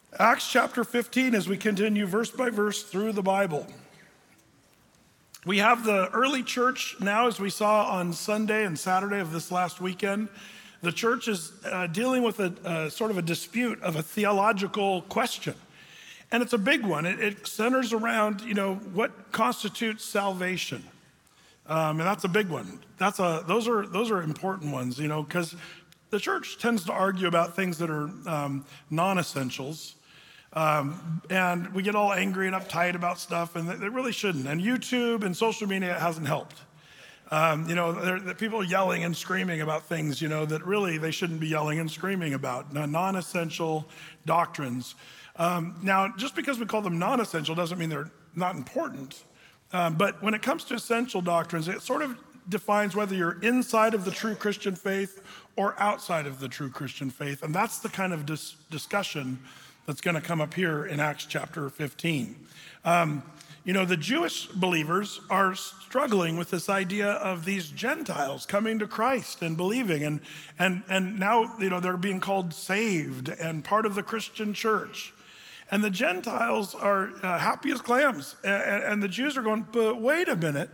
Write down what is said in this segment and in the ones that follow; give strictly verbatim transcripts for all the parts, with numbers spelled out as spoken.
Acts chapter fifteen, as we continue verse by verse through the Bible. We have the early church now, as we saw on Sunday and Saturday of this last weekend. The church is uh, dealing with a, a sort of a dispute of a theological question. And it's a big one. It, it centers around, you know, what constitutes salvation. Um, and that's a big one. That's a, those are, those are important ones, you know, because the church tends to argue about things that are um, non-essentials. Um, and we get all angry and uptight about stuff, and they really shouldn't. And YouTube and social media hasn't helped. Um, you know, there, there, people are yelling and screaming about things, you know, that really they shouldn't be yelling and screaming about, non-essential doctrines. Um, now, just because we call them non-essential doesn't mean they're not important. Um, but when it comes to essential doctrines, it sort of defines whether you're inside of the true Christian faith or outside of the true Christian faith. And that's the kind of dis- discussion that's going to come up here in Acts chapter fifteen. Um, you know, the Jewish believers are struggling with this idea of these Gentiles coming to Christ and believing, and and and now, you know, they're being called saved and part of the Christian church. And the Gentiles are uh, happy as clams, and, and the Jews are going, but wait a minute.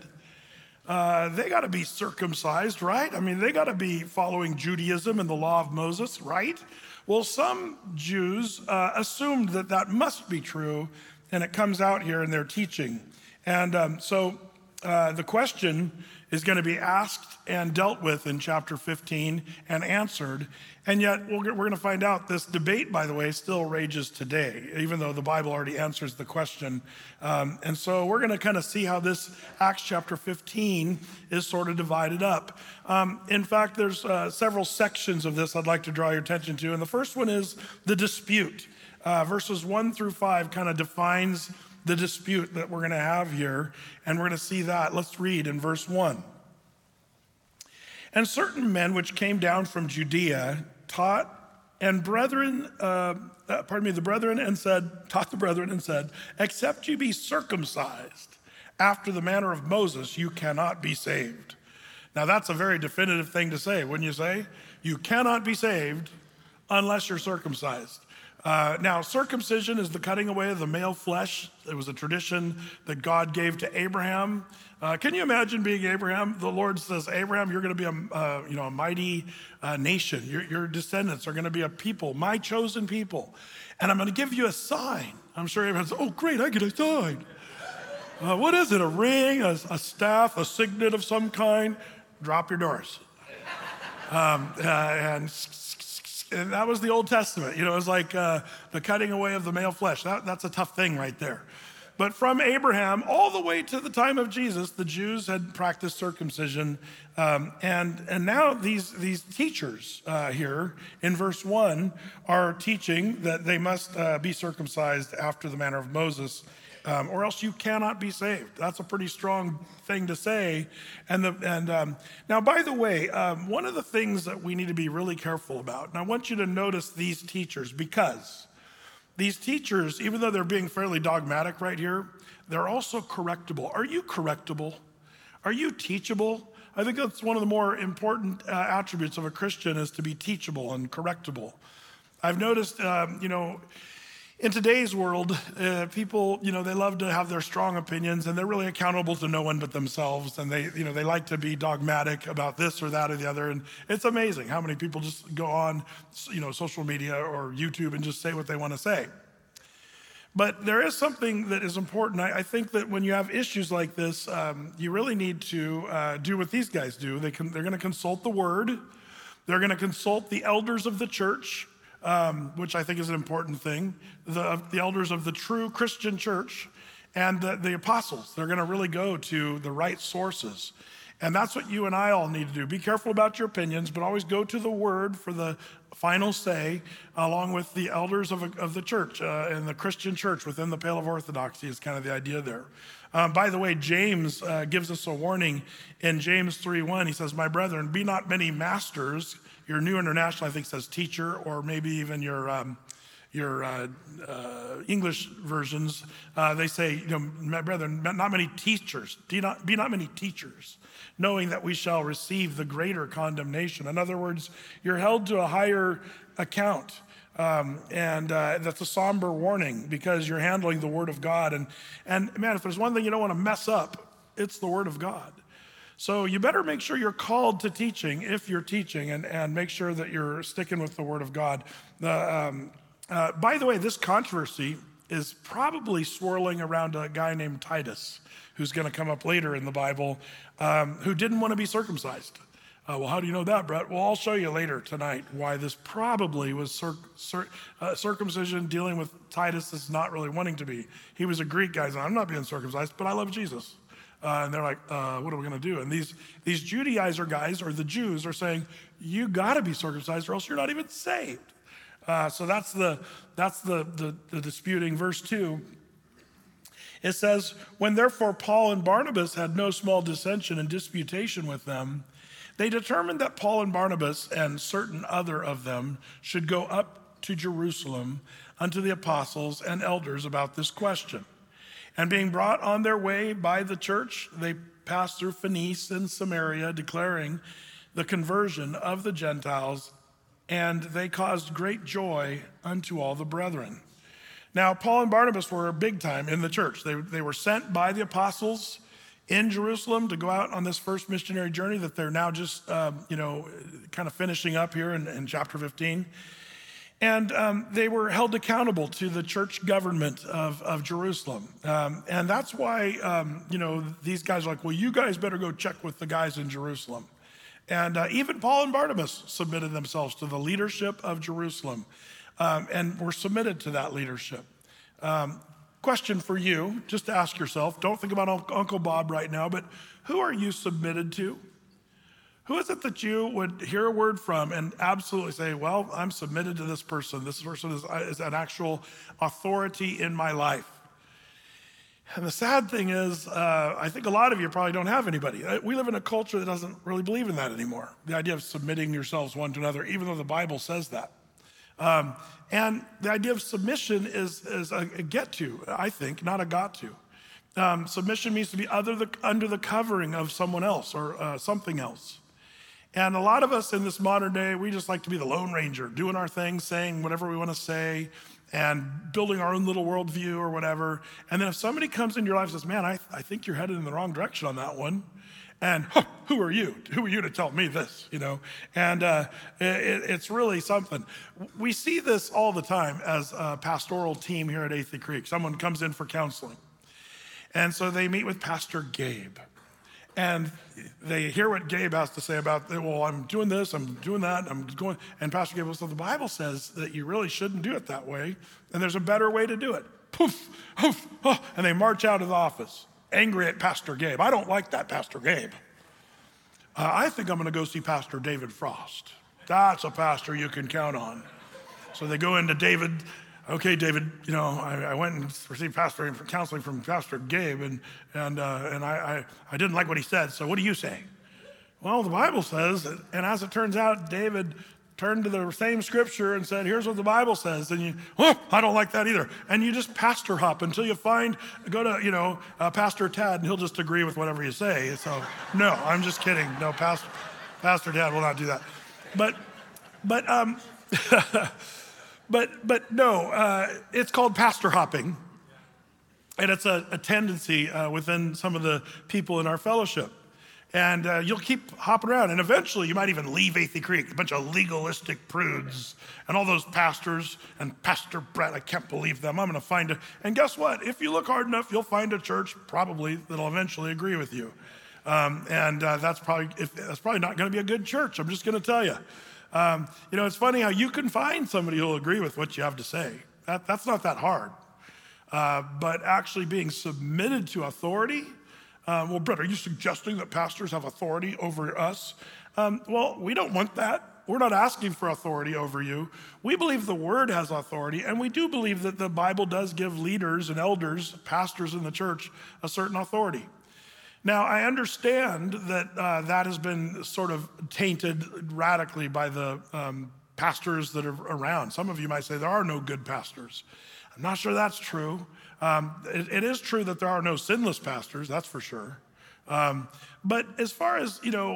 Uh, they got to be circumcised, right? I mean, they got to be following Judaism and the law of Moses, right? Well, some Jews uh, assumed that that must be true, and it comes out here in their teaching. And um, so uh, the question is going to be asked and dealt with in chapter fifteen and answered. And yet we're going to find out this debate, by the way, still rages today, even though the Bible already answers the question. Um, and so we're going to kind of see how this Acts chapter fifteen is sort of divided up. Um, in fact, there's uh, several sections of this I'd like to draw your attention to. And the first one is the dispute. Uh, verses one through five kind of defines the dispute that we're going to have here. And we're going to see that. Let's read in verse one. And certain men which came down from Judea taught and brethren, uh, uh, pardon me, the brethren and said, taught the brethren and said, except you be circumcised after the manner of Moses, you cannot be saved. Now that's a very definitive thing to say, wouldn't you say? You cannot be saved unless you're circumcised. Uh, now, circumcision is the cutting away of the male flesh. It was a tradition that God gave to Abraham. Uh, can you imagine being Abraham? The Lord says, Abraham, you're going to be a, uh, you know, a mighty uh, nation. Your, your descendants are going to be a people, my chosen people. And I'm going to give you a sign. I'm sure Abraham says, oh, great, I get a sign. Uh, what is it, a ring, a, a staff, a signet of some kind? Drop your doors. Um, uh, and... And that was the Old Testament. You know, it was like uh, the cutting away of the male flesh. That, that's a tough thing right there. But from Abraham all the way to the time of Jesus, the Jews had practiced circumcision. Um, and, and now these, these teachers uh, here in verse one are teaching that they must uh, be circumcised after the manner of Moses, um, or else you cannot be saved. That's a pretty strong thing to say. And the, and um, now, by the way, um, one of the things that we need to be really careful about, and I want you to notice these teachers, because these teachers, even though they're being fairly dogmatic right here, they're also correctable. Are you correctable? Are you teachable? I think that's one of the more important uh, attributes of a Christian, is to be teachable and correctable. I've noticed, um, you know, in today's world, uh, people, you know, they love to have their strong opinions, and they're really accountable to no one but themselves. And they, you know, they like to be dogmatic about this or that or the other. And it's amazing how many people just go on, you know, social media or YouTube and just say what they want to say. But there is something that is important. I, I think that when you have issues like this, um, you really need to uh, do what these guys do. They can, they're going to consult the Word. They're going to consult the elders of the church. Um, which I think is an important thing, the, the elders of the true Christian church and the, the apostles. They're going to really go to the right sources. And that's what you and I all need to do. Be careful about your opinions, but always go to the Word for the final say, along with the elders of, of the church uh, and the Christian church within the Pale of Orthodoxy is kind of the idea there. Um, by the way, James uh, gives us a warning in James three one. He says, my brethren, be not many masters. Your New International, I think, says teacher, or maybe even your um, your uh, uh, English versions. Uh, they say, you know, my brethren, not many teachers. Do not be not many teachers, knowing that we shall receive the greater condemnation. In other words, you're held to a higher account. Um, and uh, that's a somber warning because you're handling the Word of God. And, and man, if there's one thing you don't want to mess up, it's the Word of God. So you better make sure you're called to teaching if you're teaching, and, and make sure that you're sticking with the Word of God. Uh, um, uh, by the way, this controversy is probably swirling around a guy named Titus, who's going to come up later in the Bible, um, who didn't want to be circumcised. Uh, well, how do you know that, Brett? Well, I'll show you later tonight why this probably was cir- cir- uh, circumcision dealing with Titus is not really wanting to be. He was a Greek guy, saying, I'm not being circumcised, but I love Jesus. Uh, and they're like, uh, what are we going to do? And these, these Judaizer guys, or the Jews, are saying, you got to be circumcised or else you're not even saved. Uh, so that's the that's the, the, the disputing. Verse two, it says, when therefore Paul and Barnabas had no small dissension and disputation with them, they determined that Paul and Barnabas and certain other of them should go up to Jerusalem unto the apostles and elders about this question. And being brought on their way by the church, they passed through Phoenice and Samaria, declaring the conversion of the Gentiles, and they caused great joy unto all the brethren. Now, Paul and Barnabas were big time in the church. They, they were sent by the apostles in Jerusalem to go out on this first missionary journey that they're now just, um, you know, kind of finishing up here in, in chapter fifteen. And um, they were held accountable to the church government of, of Jerusalem. Um, and that's why, um, you know, these guys are like, well, you guys better go check with the guys in Jerusalem. And uh, even Paul and Barnabas submitted themselves to the leadership of Jerusalem, um, and were submitted to that leadership. Um, question for you, just to ask yourself, don't think about Uncle Bob right now, but who are you submitted to? Who is it that you would hear a word from and absolutely say, well, I'm submitted to this person. This person is, is an actual authority in my life. And the sad thing is, uh, I think a lot of you probably don't have anybody. We live in a culture that doesn't really believe in that anymore. The idea of submitting yourselves one to another, even though the Bible says that. Um, and the idea of submission is, is a, a get to, I think, not a got to. Um, submission means to be other the, under the covering of someone else or uh, something else. And a lot of us in this modern day, we just like to be the Lone Ranger, doing our thing, saying whatever we want to say, and building our own little worldview or whatever. And then if somebody comes into your life and says, man, I, I think you're headed in the wrong direction on that one. And huh, who are you? Who are you to tell me this, you know? And uh, it, it's really something. We see this all the time as a pastoral team here at Athey Creek. Someone comes in for counseling. And so they meet with Pastor Gabe. And they hear what Gabe has to say about, well, I'm doing this, I'm doing that, I'm going, and Pastor Gabe will say, the Bible says that you really shouldn't do it that way, and there's a better way to do it. Poof, poof, oh, and they march out of the office, angry at Pastor Gabe. I don't like that, Pastor Gabe. Uh, I think I'm gonna go see Pastor David Frost. That's a pastor you can count on. So they go into David. Okay, David, you know, I, I went and received pastoring for counseling from Pastor Gabe, and and uh, and I, I I didn't like what he said. So what do you say? Well, the Bible says, and as it turns out, David turned to the same scripture and said, "Here's what the Bible says." And you, oh, I don't like that either. And you just pastor hop until you find, go to you know, uh, Pastor Tad, and he'll just agree with whatever you say. So no, I'm just kidding. No, Pastor Pastor Tad will not do that. But but um. But but no, uh, it's called pastor hopping, and it's a, a tendency uh, within some of the people in our fellowship. And uh, you'll keep hopping around, and eventually you might even leave Athey Creek, a bunch of legalistic prudes, and all those pastors, and Pastor Brett, I can't believe them, I'm gonna find a, and guess what? If you look hard enough, you'll find a church probably that'll eventually agree with you. Um, and uh, that's probably if, that's probably not gonna be a good church, I'm just gonna tell you. Um, you know, it's funny how you can find somebody who'll agree with what you have to say. That, that's not that hard. Uh, but actually being submitted to authority, um, well, Brett, are you suggesting that pastors have authority over us? Um, well, we don't want that. We're not asking for authority over you. We believe the Word has authority, and we do believe that the Bible does give leaders and elders, pastors in the church, a certain authority. Now, I understand that uh, that has been sort of tainted radically by the um, pastors that are around. Some of you might say there are no good pastors. I'm not sure that's true. Um, it, it is true that there are no sinless pastors, that's for sure. Um, but as far as, you know,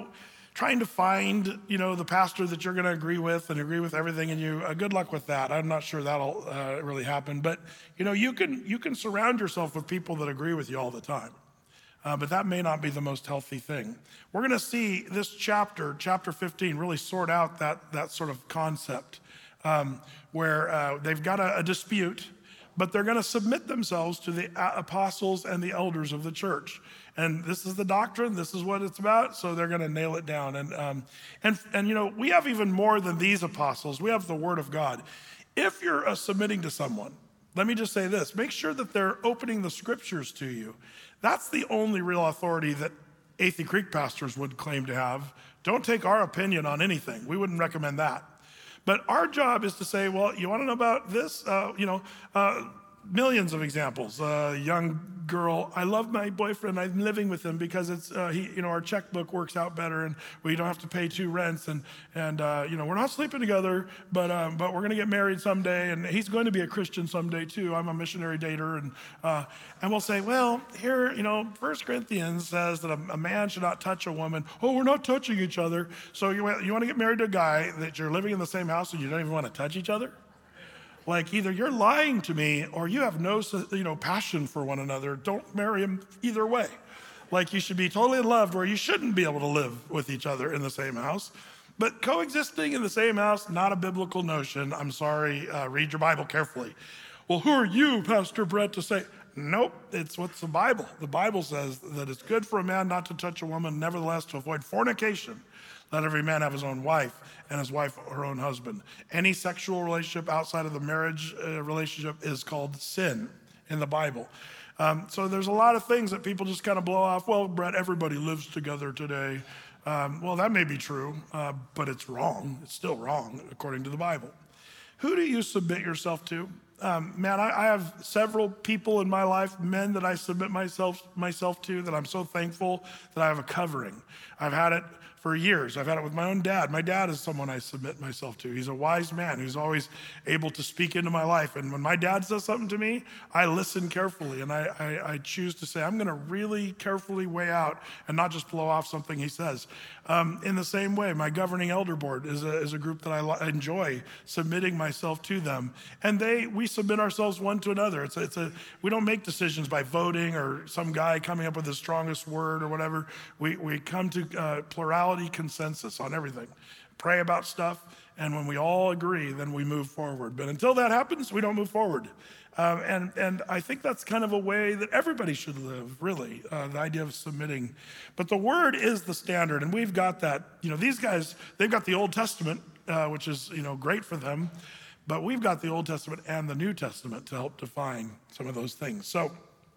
trying to find, you know, the pastor that you're going to agree with and agree with everything in you. Uh, good luck with that. I'm not sure that'll uh, really happen. But, you know, you can you can surround yourself with people that agree with you all the time. Uh, but that may not be the most healthy thing. We're going to see this chapter, chapter fifteen, really sort out that, that sort of concept um, where uh, they've got a, a dispute, but they're going to submit themselves to the apostles and the elders of the church. And this is the doctrine, this is what it's about, so they're going to nail it down. And, um, and, and, you know, we have even more than these apostles. We have the Word of God. If you're uh, submitting to someone, let me just say this, make sure that they're opening the scriptures to you. That's the only real authority that Athey Creek pastors would claim to have. Don't take our opinion on anything. We wouldn't recommend that. But our job is to say, well, you want to know about this? Uh, you know, uh, millions of examples. A uh, young girl, I love my boyfriend. I'm living with him because it's uh, he, you know, our checkbook works out better, and we don't have to pay two rents, and and uh, you know, we're not sleeping together, but um, but we're going to get married someday, and he's going to be a Christian someday too. I'm a missionary dater, and uh, and we'll say, well, here, you know, First Corinthians says that a, a man should not touch a woman. Oh, we're not touching each other. So you you want to get married to a guy that you're living in the same house and you don't even want to touch each other? Like, either you're lying to me or you have no, you know, passion for one another. Don't marry him either way. Like, you should be totally in love where you shouldn't be able to live with each other in the same house. But coexisting in the same house, not a biblical notion. I'm sorry, uh, read your Bible carefully. Well, who are you, Pastor Brett, to say? Nope, it's what's the Bible. The Bible says that it's good for a man not to touch a woman, nevertheless to avoid fornication. Let every man have his own wife and his wife her own husband. Any sexual relationship outside of the marriage uh, relationship is called sin in the Bible. Um, so there's a lot of things that people just kind of blow off. Well, Brett, everybody lives together today. Um, well, that may be true, uh, but it's wrong. It's still wrong according to the Bible. Who do you submit yourself to? Um, man, I, I have several people in my life, men that I submit myself myself to, that I'm so thankful that I have a covering. I've had it for years. I've had it with my own dad. My dad is someone I submit myself to. He's a wise man who's always able to speak into my life. And when my dad says something to me, I listen carefully, and I, I, I choose to say, I'm going to really carefully weigh out and not just blow off something he says. Um, in the same way, my governing elder board is a, is a group that I lo- enjoy submitting myself to them. And they we submit ourselves one to another. It's a, it's a we don't make decisions by voting or some guy coming up with the strongest word or whatever. We, we come to uh, plurality consensus on everything. Pray about stuff, and when we all agree, then we move forward. But until that happens, we don't move forward. Um, and, and I think that's kind of a way that everybody should live, really, uh, the idea of submitting. But the Word is the standard, and we've got that. You know, these guys, they've got the Old Testament, uh, which is, you know, great for them, but we've got the Old Testament and the New Testament to help define some of those things. So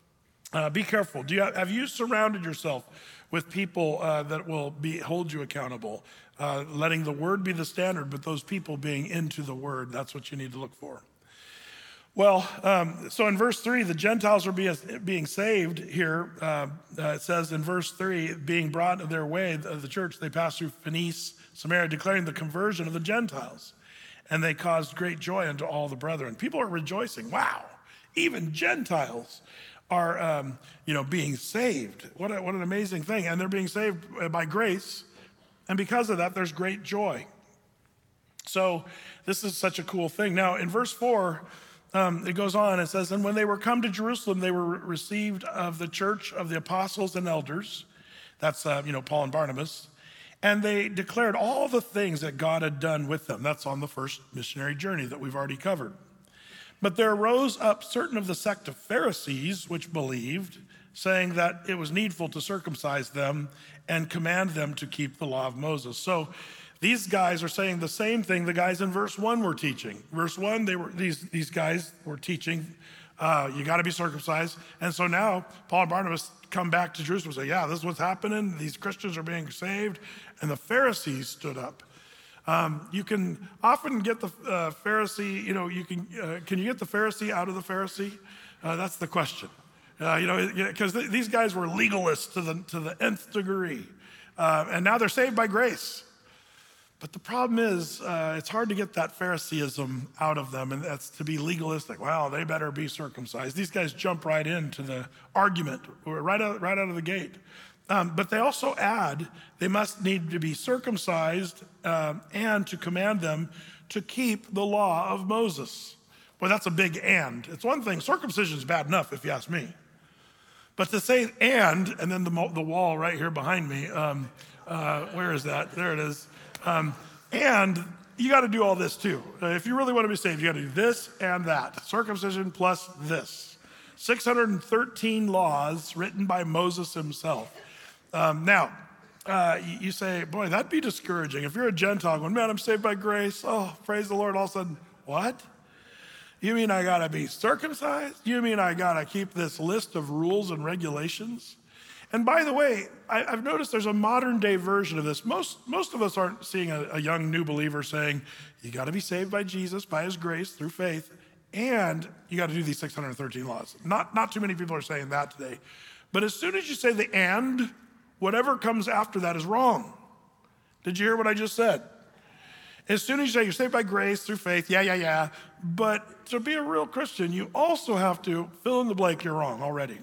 uh, be careful. Do you have, have you surrounded yourself with people uh, that will be hold you accountable, uh, letting the Word be the standard, but those people being into the Word? That's what you need to look for. Well, um, so in verse three, the Gentiles are being, being saved here. Uh, uh, it says in verse three, being brought to their way, the, the church, they passed through Phoenice, Samaria, declaring the conversion of the Gentiles. And they caused great joy unto all the brethren. People are rejoicing. Wow, even Gentiles are, um, you know, being saved. What, a, what an amazing thing. And they're being saved by grace. And because of that, there's great joy. So this is such a cool thing. Now, in verse four, um, it goes on. It says, and when they were come to Jerusalem, they were received of the church of the apostles and elders. That's, uh, you know, Paul and Barnabas. And they declared all the things that God had done with them. That's on the first missionary journey that we've already covered. But there rose up certain of the sect of Pharisees, which believed, saying that it was needful to circumcise them and command them to keep the law of Moses. So these guys are saying the same thing the guys in verse one were teaching. Verse one, they were these, these guys were teaching, uh, you got to be circumcised. And so now Paul and Barnabas come back to Jerusalem and say, yeah, this is what's happening. These Christians are being saved. And the Pharisees stood up. Um, you can often get the uh, Pharisee, you know, you can, uh, can you get the Pharisee out of the Pharisee? Uh, that's the question. Uh, you know, because th- these guys were legalists to the, to the nth degree. Uh, and now they're saved by grace. But the problem is, uh, it's hard to get that Phariseeism out of them, and that's to be legalistic. Wow, they better be circumcised. These guys jump right into the argument, right out, right out of the gate. Um, but they also add, they must need to be circumcised um, and to command them to keep the law of Moses. Boy, that's a big and. It's one thing, circumcision is bad enough if you ask me. But to say and, and then the, the wall right here behind me, um, uh, where is that? There it is. Um, and you got to do all this too. Uh, if you really want to be saved, you got to do this and that. Circumcision plus this. six hundred thirteen laws written by Moses himself. Um, now, uh, you, you say, boy, that'd be discouraging. If you're a Gentile going, man, I'm saved by grace. Oh, praise the Lord. All of a sudden, what? You mean I got to be circumcised? You mean I got to keep this list of rules and regulations? And by the way, I, I've noticed there's a modern day version of this. Most, most of us aren't seeing a, a young new believer saying, you got to be saved by Jesus, by his grace, through faith, and you got to do these six hundred thirteen laws. Not, not too many people are saying that today. But as soon as you say the and, whatever comes after that is wrong. Did you hear what I just said? As soon as you say you're saved by grace through faith, yeah, yeah, yeah. But to be a real Christian, you also have to fill in the blank you're wrong already.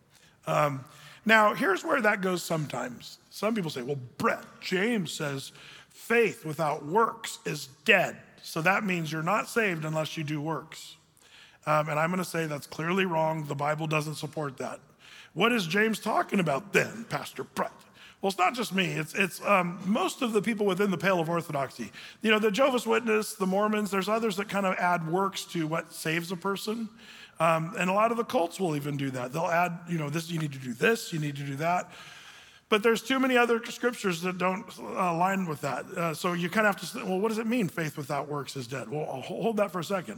Um, now, here's where that goes sometimes. Some people say, well, Brett, James says faith without works is dead. So that means you're not saved unless you do works. Um, and I'm going to say that's clearly wrong. The Bible doesn't support that. What is James talking about then, Pastor Brett? Well, it's not just me. It's it's um, most of the people within the pale of orthodoxy. You know, the Jehovah's Witness, the Mormons, there's others that kind of add works to what saves a person. Um, and a lot of the cults will even do that. They'll add, you know, this, you need to do this, you need to do that. But there's too many other scriptures that don't uh, align with that. Uh, so you kind of have to say, well, what does it mean faith without works is dead? Well, I'll hold that for a second.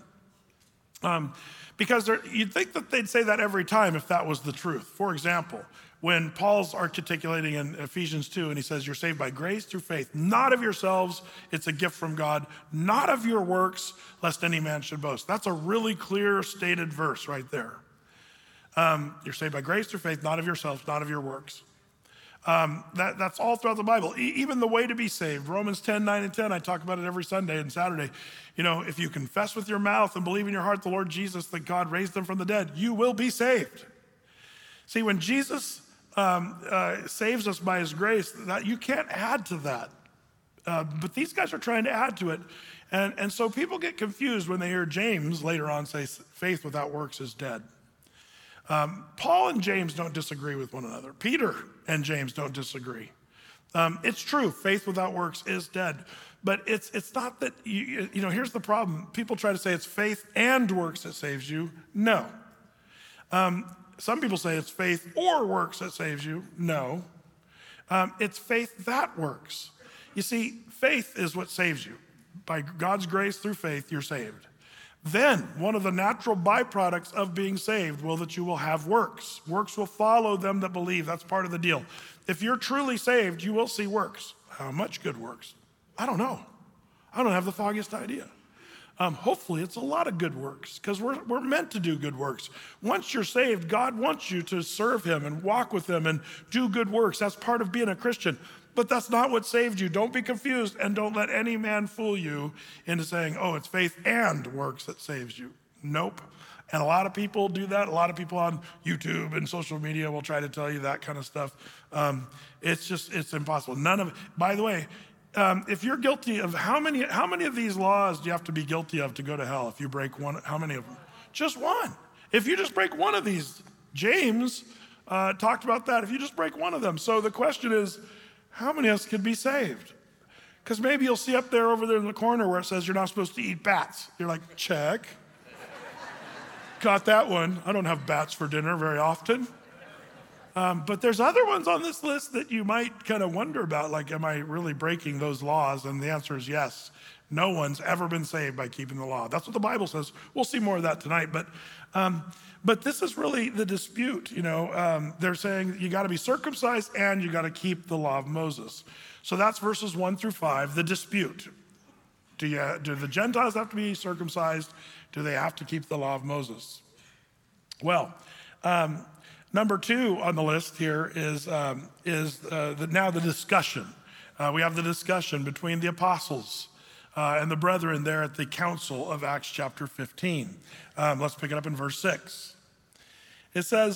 Um, because you'd think that they'd say that every time if that was the truth. For example, when Paul's articulating in Ephesians two and he says, you're saved by grace through faith, not of yourselves, it's a gift from God, not of your works, lest any man should boast. That's a really clear stated verse right there. Um, you're saved by grace through faith, not of yourselves, not of your works. Um, that, that's all throughout the Bible. E- even the way to be saved, Romans ten, nine and ten, I talk about it every Sunday and Saturday. You know, if you confess with your mouth and believe in your heart the Lord Jesus, that God raised him from the dead, you will be saved. See, when Jesus um, uh, saves us by his grace, that you can't add to that. Uh, but these guys are trying to add to it. And, and so people get confused when they hear James later on say faith without works is dead. Um, Paul and James don't disagree with one another. Peter and James don't disagree. Um, it's true, faith without works is dead. But it's it's not that, you, you know, here's the problem. People try to say it's faith and works that saves you. No. Um, some people say it's faith or works that saves you. No. Um, it's faith that works. You see, faith is what saves you. By God's grace through faith, you're saved. Then, one of the natural byproducts of being saved will that you will have works. Works will follow them that believe. That's part of the deal. If you're truly saved, you will see works. How much good works? I don't know. I don't have the foggiest idea. Um, hopefully, it's a lot of good works because we're, we're meant to do good works. Once you're saved, God wants you to serve him and walk with him and do good works. That's part of being a Christian. But that's not what saved you. Don't be confused and don't let any man fool you into saying, oh, it's faith and works that saves you. Nope. And a lot of people do that. A lot of people on YouTube and social media will try to tell you that kind of stuff. Um, it's just, it's impossible. None of it. By the way, um, if you're guilty of how many, how many of these laws do you have to be guilty of to go to hell if you break one? How many of them? Just one. If you just break one of these, James uh, talked about that. If you just break one of them. So the question is, how many of us could be saved? Because maybe you'll see up there over there in the corner where it says you're not supposed to eat bats. You're like, check. Got that one. I don't have bats for dinner very often. Um, but there's other ones on this list that you might kind of wonder about, like, am I really breaking those laws? And the answer is yes. No one's ever been saved by keeping the law. That's what the Bible says. We'll see more of that tonight. But um, but this is really the dispute. You know, um, they're saying you got to be circumcised and you got to keep the law of Moses. So that's verses one through five, the dispute. Do, you, do the Gentiles have to be circumcised? Do they have to keep the law of Moses? Well, um, number two on the list here is, um, is uh, the, now the discussion. Uh, we have the discussion between the apostles uh, and the brethren there at the council of Acts chapter fifteen. Um, let's pick it up in verse six. It says,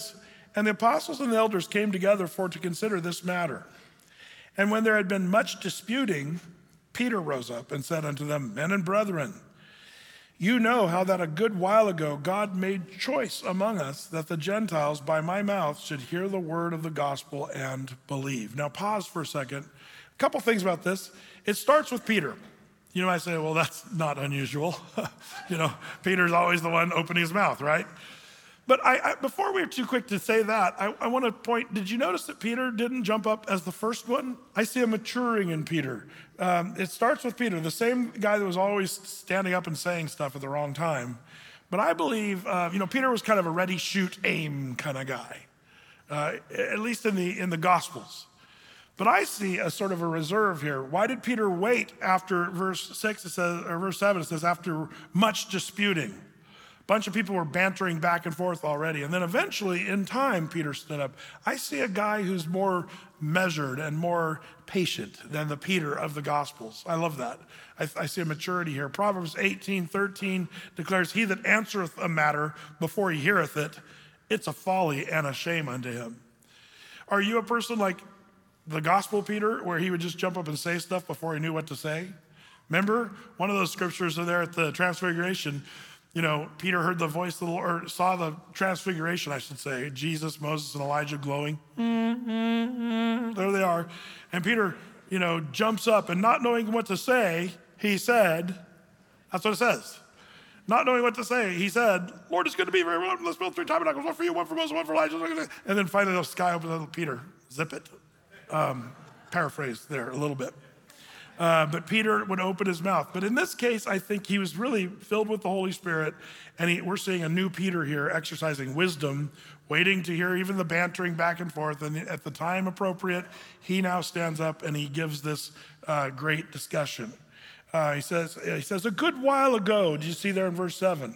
And the apostles and the elders came together for to consider this matter. And when there had been much disputing, Peter rose up and said unto them, Men and brethren, you know how that a good while ago God made choice among us that the Gentiles by my mouth should hear the word of the gospel and believe. Now pause for a second. A couple things about this. It starts with Peter. You know, I say, well, that's not unusual. You know, Peter's always the one opening his mouth, right? But I, I, before we're too quick to say that, I, I want to point, did you notice that Peter didn't jump up as the first one? I see a maturing in Peter. Um, it starts with Peter, the same guy that was always standing up and saying stuff at the wrong time. But I believe, uh, you know, Peter was kind of a ready, shoot, aim kind of guy, uh, at least in the in the Gospels. But I see a sort of a reserve here. Why did Peter wait after verse six, it says, or verse seven, it says, after much disputing? A bunch of people were bantering back and forth already. And then eventually, in time, Peter stood up. I see a guy who's more measured and more patient than the Peter of the Gospels. I love that. I, I see a maturity here. Proverbs eighteen thirteen declares, he that answereth a matter before he heareth it, it's a folly and a shame unto him. Are you a person like the Gospel Peter, where he would just jump up and say stuff before he knew what to say? Remember, one of those scriptures are there at the Transfiguration. You know, Peter heard the voice of the Lord, or saw the transfiguration, I should say, Jesus, Moses, and Elijah glowing. Mm-hmm. There they are. And Peter, you know, jumps up, and not knowing what to say, he said, that's what it says. Not knowing what to say, he said, Lord, it's going to be very well. Let's build three tabernacles, one for you, one for Moses, one for Elijah. And then finally the sky opens up, Peter, zip it. Um, paraphrase there a little bit. Uh, but Peter would open his mouth. But in this case, I think he was really filled with the Holy Spirit. And he, we're seeing a new Peter here exercising wisdom, waiting to hear even the bantering back and forth. And at the time appropriate, he now stands up and he gives this uh, great discussion. Uh, he says, he says, a good while ago, do you see there in verse seven?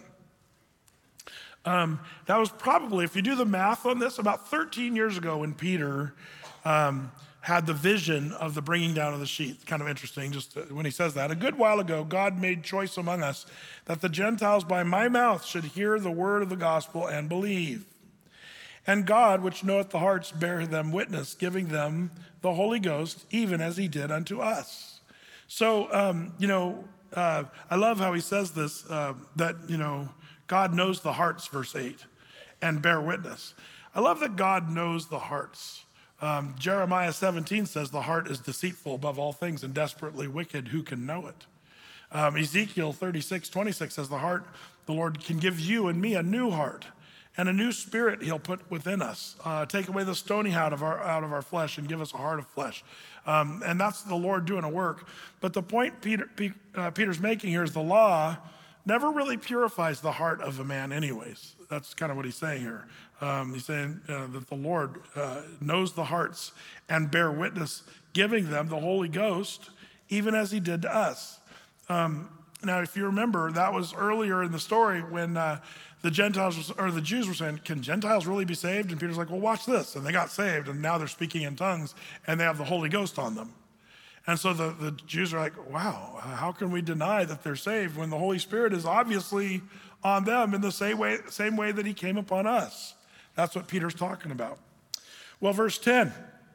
Um, that was probably, if you do the math on this, about thirteen years ago when Peter um, had the vision of the bringing down of the sheet. Kind of interesting, just when he says that. A good while ago, God made choice among us that the Gentiles by my mouth should hear the word of the gospel and believe. And God, which knoweth the hearts, bear them witness, giving them the Holy Ghost, even as he did unto us. So, um, you know, uh, I love how he says this, uh, that, you know, God knows the hearts, verse eight, and bear witness. I love that God knows the hearts. Um, Jeremiah seventeen says the heart is deceitful above all things and desperately wicked. Who can know it? Um, Ezekiel thirty-six twenty-six says the heart, the Lord can give you and me a new heart and a new spirit he'll put within us. Uh, take away the stony heart of our, out of our flesh and give us a heart of flesh. Um, and that's the Lord doing a work. But the point Peter, uh, Peter's making here is the law never really purifies the heart of a man anyways. That's kind of what he's saying here. Um, he's saying uh, that the Lord uh, knows the hearts and bear witness, giving them the Holy Ghost, even as he did to us. Um, now, if you remember, that was earlier in the story when uh, the Gentiles, or the Jews were saying, can Gentiles really be saved? And Peter's like, well, watch this. And they got saved, and now they're speaking in tongues, and they have the Holy Ghost on them. And so the, the Jews are like, wow, how can we deny that they're saved when the Holy Spirit is obviously on them in the same way, same way that he came upon us? That's what Peter's talking about. Well, verse ten.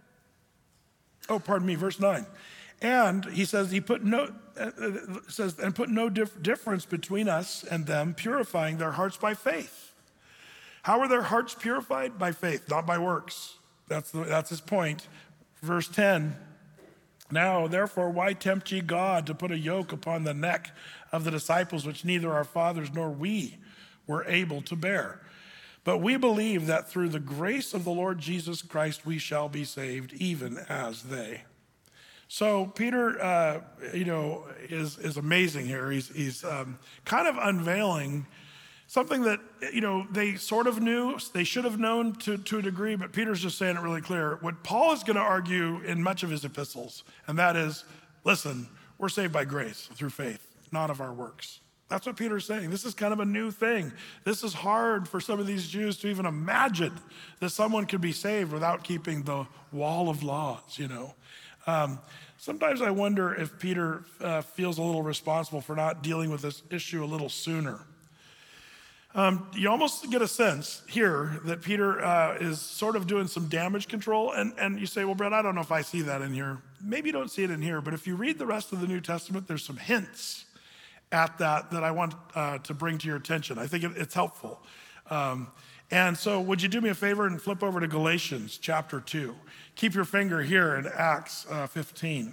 Oh, pardon me, verse nine. And he says he put no uh, says and put no dif- difference between us and them, purifying their hearts by faith. How are their hearts purified? By faith, not by works. That's the, that's his point. Verse ten. Now, therefore, why tempt ye God to put a yoke upon the neck of the disciples, which neither our fathers nor we were able to bear? But we believe that through the grace of the Lord Jesus Christ, we shall be saved, even as they. So Peter, uh, you know, is is amazing here. He's he's um, kind of unveiling something that, you know, they sort of knew, they should have known to, to a degree, but Peter's just saying it really clear. What Paul is going to argue in much of his epistles, and that is, listen, we're saved by grace through faith, not of our works. That's what Peter's saying. This is kind of a new thing. This is hard for some of these Jews to even imagine that someone could be saved without keeping the wall of laws, you know. Um, sometimes I wonder if Peter uh, feels a little responsible for not dealing with this issue a little sooner. Um, you almost get a sense here that Peter uh, is sort of doing some damage control. And, and you say, well, Brett, I don't know if I see that in here. Maybe you don't see it in here, but if you read the rest of the New Testament, there's some hints at that that I want uh, to bring to your attention. I think it, it's helpful. Um, and so would you do me a favor and flip over to Galatians chapter two. Keep your finger here in Acts uh, fifteen.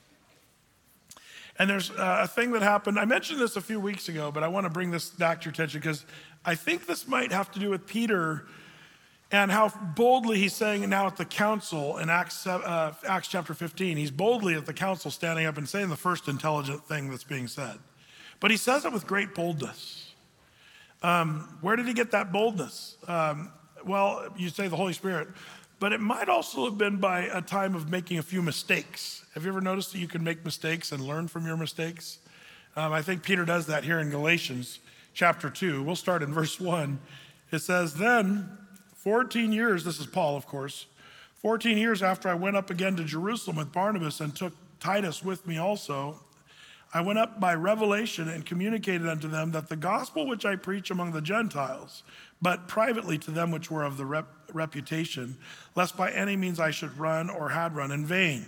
And there's a thing that happened. I mentioned this a few weeks ago, but I want to bring this back to your attention because I think this might have to do with Peter and how boldly he's saying it now at the council in Acts, uh, Acts chapter fifteen. He's boldly at the council standing up and saying the first intelligent thing that's being said. But he says it with great boldness. Um, where did he get that boldness? Um, well, you say the Holy Spirit, but it might also have been by a time of making a few mistakes. Have you ever noticed that you can make mistakes and learn from your mistakes? Um, I think Peter does that here in Galatians chapter two. We'll start in verse one. It says, then fourteen years, this is Paul, of course, fourteen years after I went up again to Jerusalem with Barnabas and took Titus with me also, I went up by revelation and communicated unto them that the gospel which I preach among the Gentiles, but privately to them which were of the rep- reputation, lest by any means I should run or had run in vain.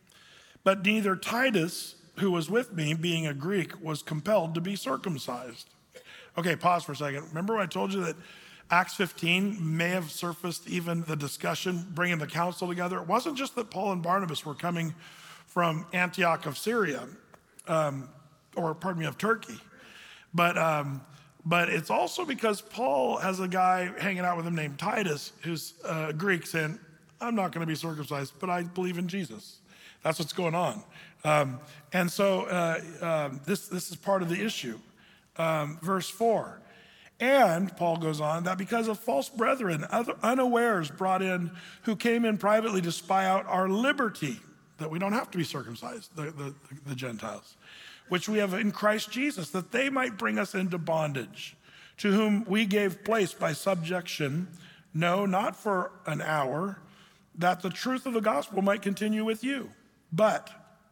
But neither Titus, who was with me, being a Greek, was compelled to be circumcised. Okay, pause for a second. Remember when I told you that Acts fifteen may have surfaced even the discussion, bringing the council together? It wasn't just that Paul and Barnabas were coming from Antioch of Syria, um, or pardon me, of Turkey. But, um, but it's also because Paul has a guy hanging out with him named Titus, who's uh, Greek, saying, I'm not going to be circumcised, but I believe in Jesus. That's what's going on. Um, and so uh, uh, this, this is part of the issue. Um, verse four, and Paul goes on, that because of false brethren, other unawares brought in, who came in privately to spy out our liberty, that we don't have to be circumcised, the, the, the Gentiles, which we have in Christ Jesus, that they might bring us into bondage, to whom we gave place by subjection, no, not for an hour, that the truth of the gospel might continue with you. But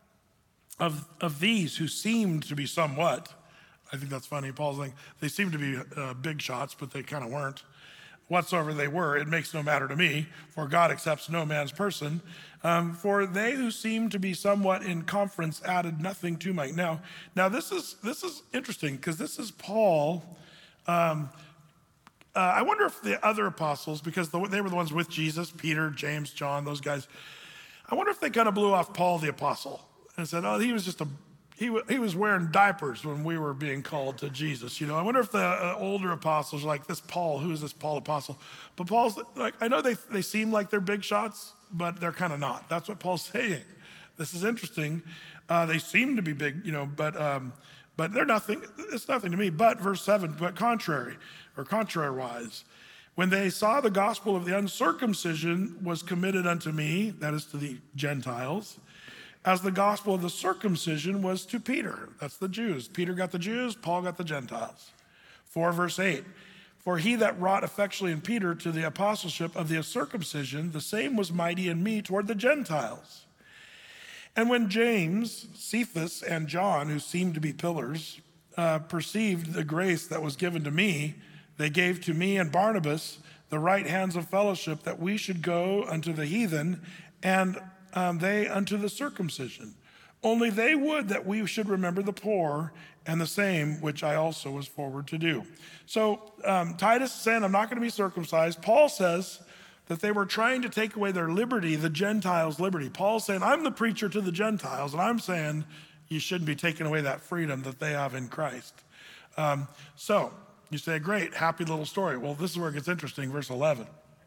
of, of these who seemed to be somewhat, I think that's funny, Paul's like, they seemed to be uh, big shots, but they kind of weren't. Whatsoever they were, it makes no matter to me, for God accepts no man's person. Um, for they who seemed to be somewhat in conference added nothing to my. Now, now this is this is interesting because this is Paul. Um, uh, I wonder if the other apostles, because the, they were the ones with Jesus, Peter, James, John, those guys. I wonder if they kind of blew off Paul the apostle and said, "Oh, he was just a." He, he was wearing diapers when we were being called to Jesus. You know, I wonder if the uh, older apostles are like, this Paul, who is this Paul apostle? But Paul's like, I know they, they seem like they're big shots, but they're kind of not. That's what Paul's saying. This is interesting. Uh, they seem to be big, you know, but um, but they're nothing. It's nothing to me. But verse seven, but contrary or contrariwise, when they saw the gospel of the uncircumcision was committed unto me, that is to the Gentiles, as the gospel of the circumcision was to Peter. That's the Jews. Peter got the Jews, Paul got the Gentiles. four verse eight, for he that wrought effectually in Peter to the apostleship of the circumcision, the same was mighty in me toward the Gentiles. And when James, Cephas, and John, who seemed to be pillars, uh, perceived the grace that was given to me, they gave to me and Barnabas the right hands of fellowship, that we should go unto the heathen, and Um, they unto the circumcision. Only they would that we should remember the poor, and the same which I also was forward to do. So um, Titus is saying, I'm not going to be circumcised. Paul says that they were trying to take away their liberty, the Gentiles' liberty. Paul's saying, I'm the preacher to the Gentiles, and I'm saying you shouldn't be taking away that freedom that they have in Christ. Um, so you say, great, happy little story. Well, this is where it gets interesting, verse eleven.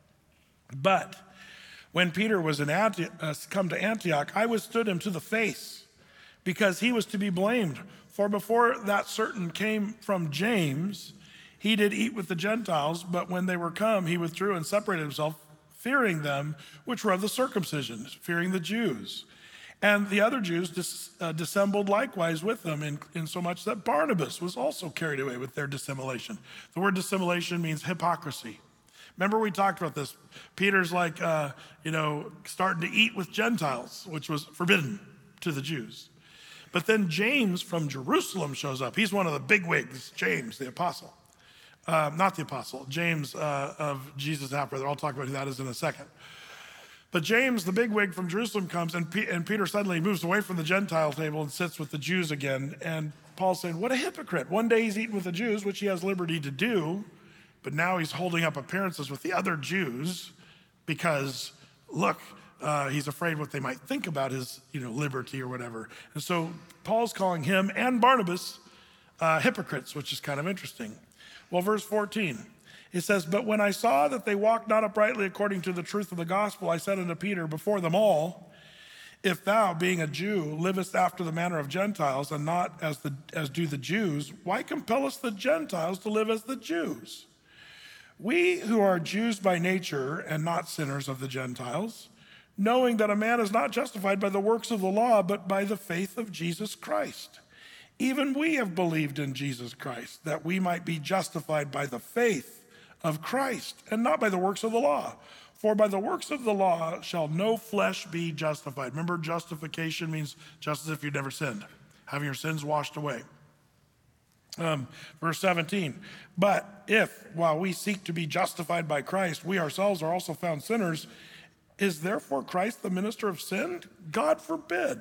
But when Peter was in Antioch, uh, come to Antioch, I withstood him to the face, because he was to be blamed. For before that certain came from James, he did eat with the Gentiles, but when they were come, he withdrew and separated himself, fearing them which were of the circumcision, fearing the Jews. And the other Jews dis, uh, dissembled likewise with them, in, in so much that Barnabas was also carried away with their dissimulation. The word dissimulation means hypocrisy. Remember we talked about this. Peter's like, uh, you know, starting to eat with Gentiles, which was forbidden to the Jews. But then James from Jerusalem shows up. He's one of the bigwigs, James, the apostle. uh, not the apostle, James uh, of Jesus' half-brother. I'll talk about who that is in a second. But James, the bigwig from Jerusalem, comes, and, P- and Peter suddenly moves away from the Gentile table and sits with the Jews again. And Paul's saying, what a hypocrite. One day he's eating with the Jews, which he has liberty to do, but now he's holding up appearances with the other Jews because, look, uh, he's afraid what they might think about his, you know, liberty or whatever. And so Paul's calling him and Barnabas uh, hypocrites, which is kind of interesting. Well, verse fourteen. It says, but when I saw that they walked not uprightly according to the truth of the gospel, I said unto Peter before them all, if thou, being a Jew, livest after the manner of Gentiles and not as the as do the Jews, why compellest the Gentiles to live as the Jews? We who are Jews by nature and not sinners of the Gentiles, knowing that a man is not justified by the works of the law, but by the faith of Jesus Christ. Even we have believed in Jesus Christ, that we might be justified by the faith of Christ, and not by the works of the law. For by the works of the law shall no flesh be justified. Remember, justification means just as if you'd never sinned, having your sins washed away. Um, verse seventeen, but if, while we seek to be justified by Christ, we ourselves are also found sinners, is therefore Christ the minister of sin? God forbid.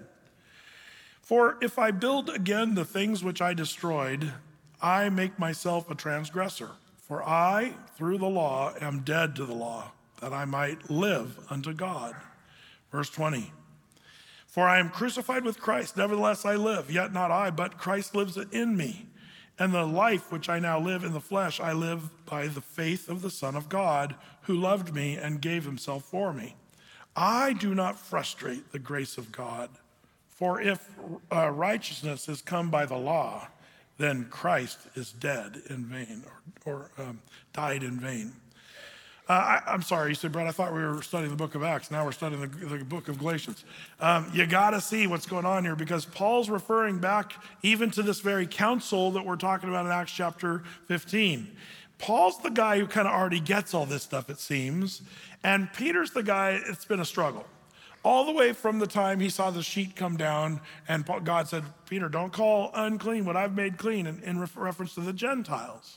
For if I build again the things which I destroyed, I make myself a transgressor. For I, through the law, am dead to the law, that I might live unto God. Verse twenty, for I am crucified with Christ, nevertheless I live, yet not I, but Christ lives in me. And the life which I now live in the flesh, I live by the faith of the Son of God, who loved me and gave himself for me. I do not frustrate the grace of God, for if uh, righteousness is come by the law, then Christ is dead in vain, or, or um, died in vain. Uh, I, I'm sorry, you said, Brett, I thought we were studying the book of Acts. Now we're studying the, the book of Galatians. Um, you got to see what's going on here, because Paul's referring back even to this very council that we're talking about in Acts chapter fifteen. Paul's the guy who kind of already gets all this stuff, it seems, and Peter's the guy, it's been a struggle. All the way from the time he saw the sheet come down and God said, Peter, don't call unclean what I've made clean, in, in reference to the Gentiles.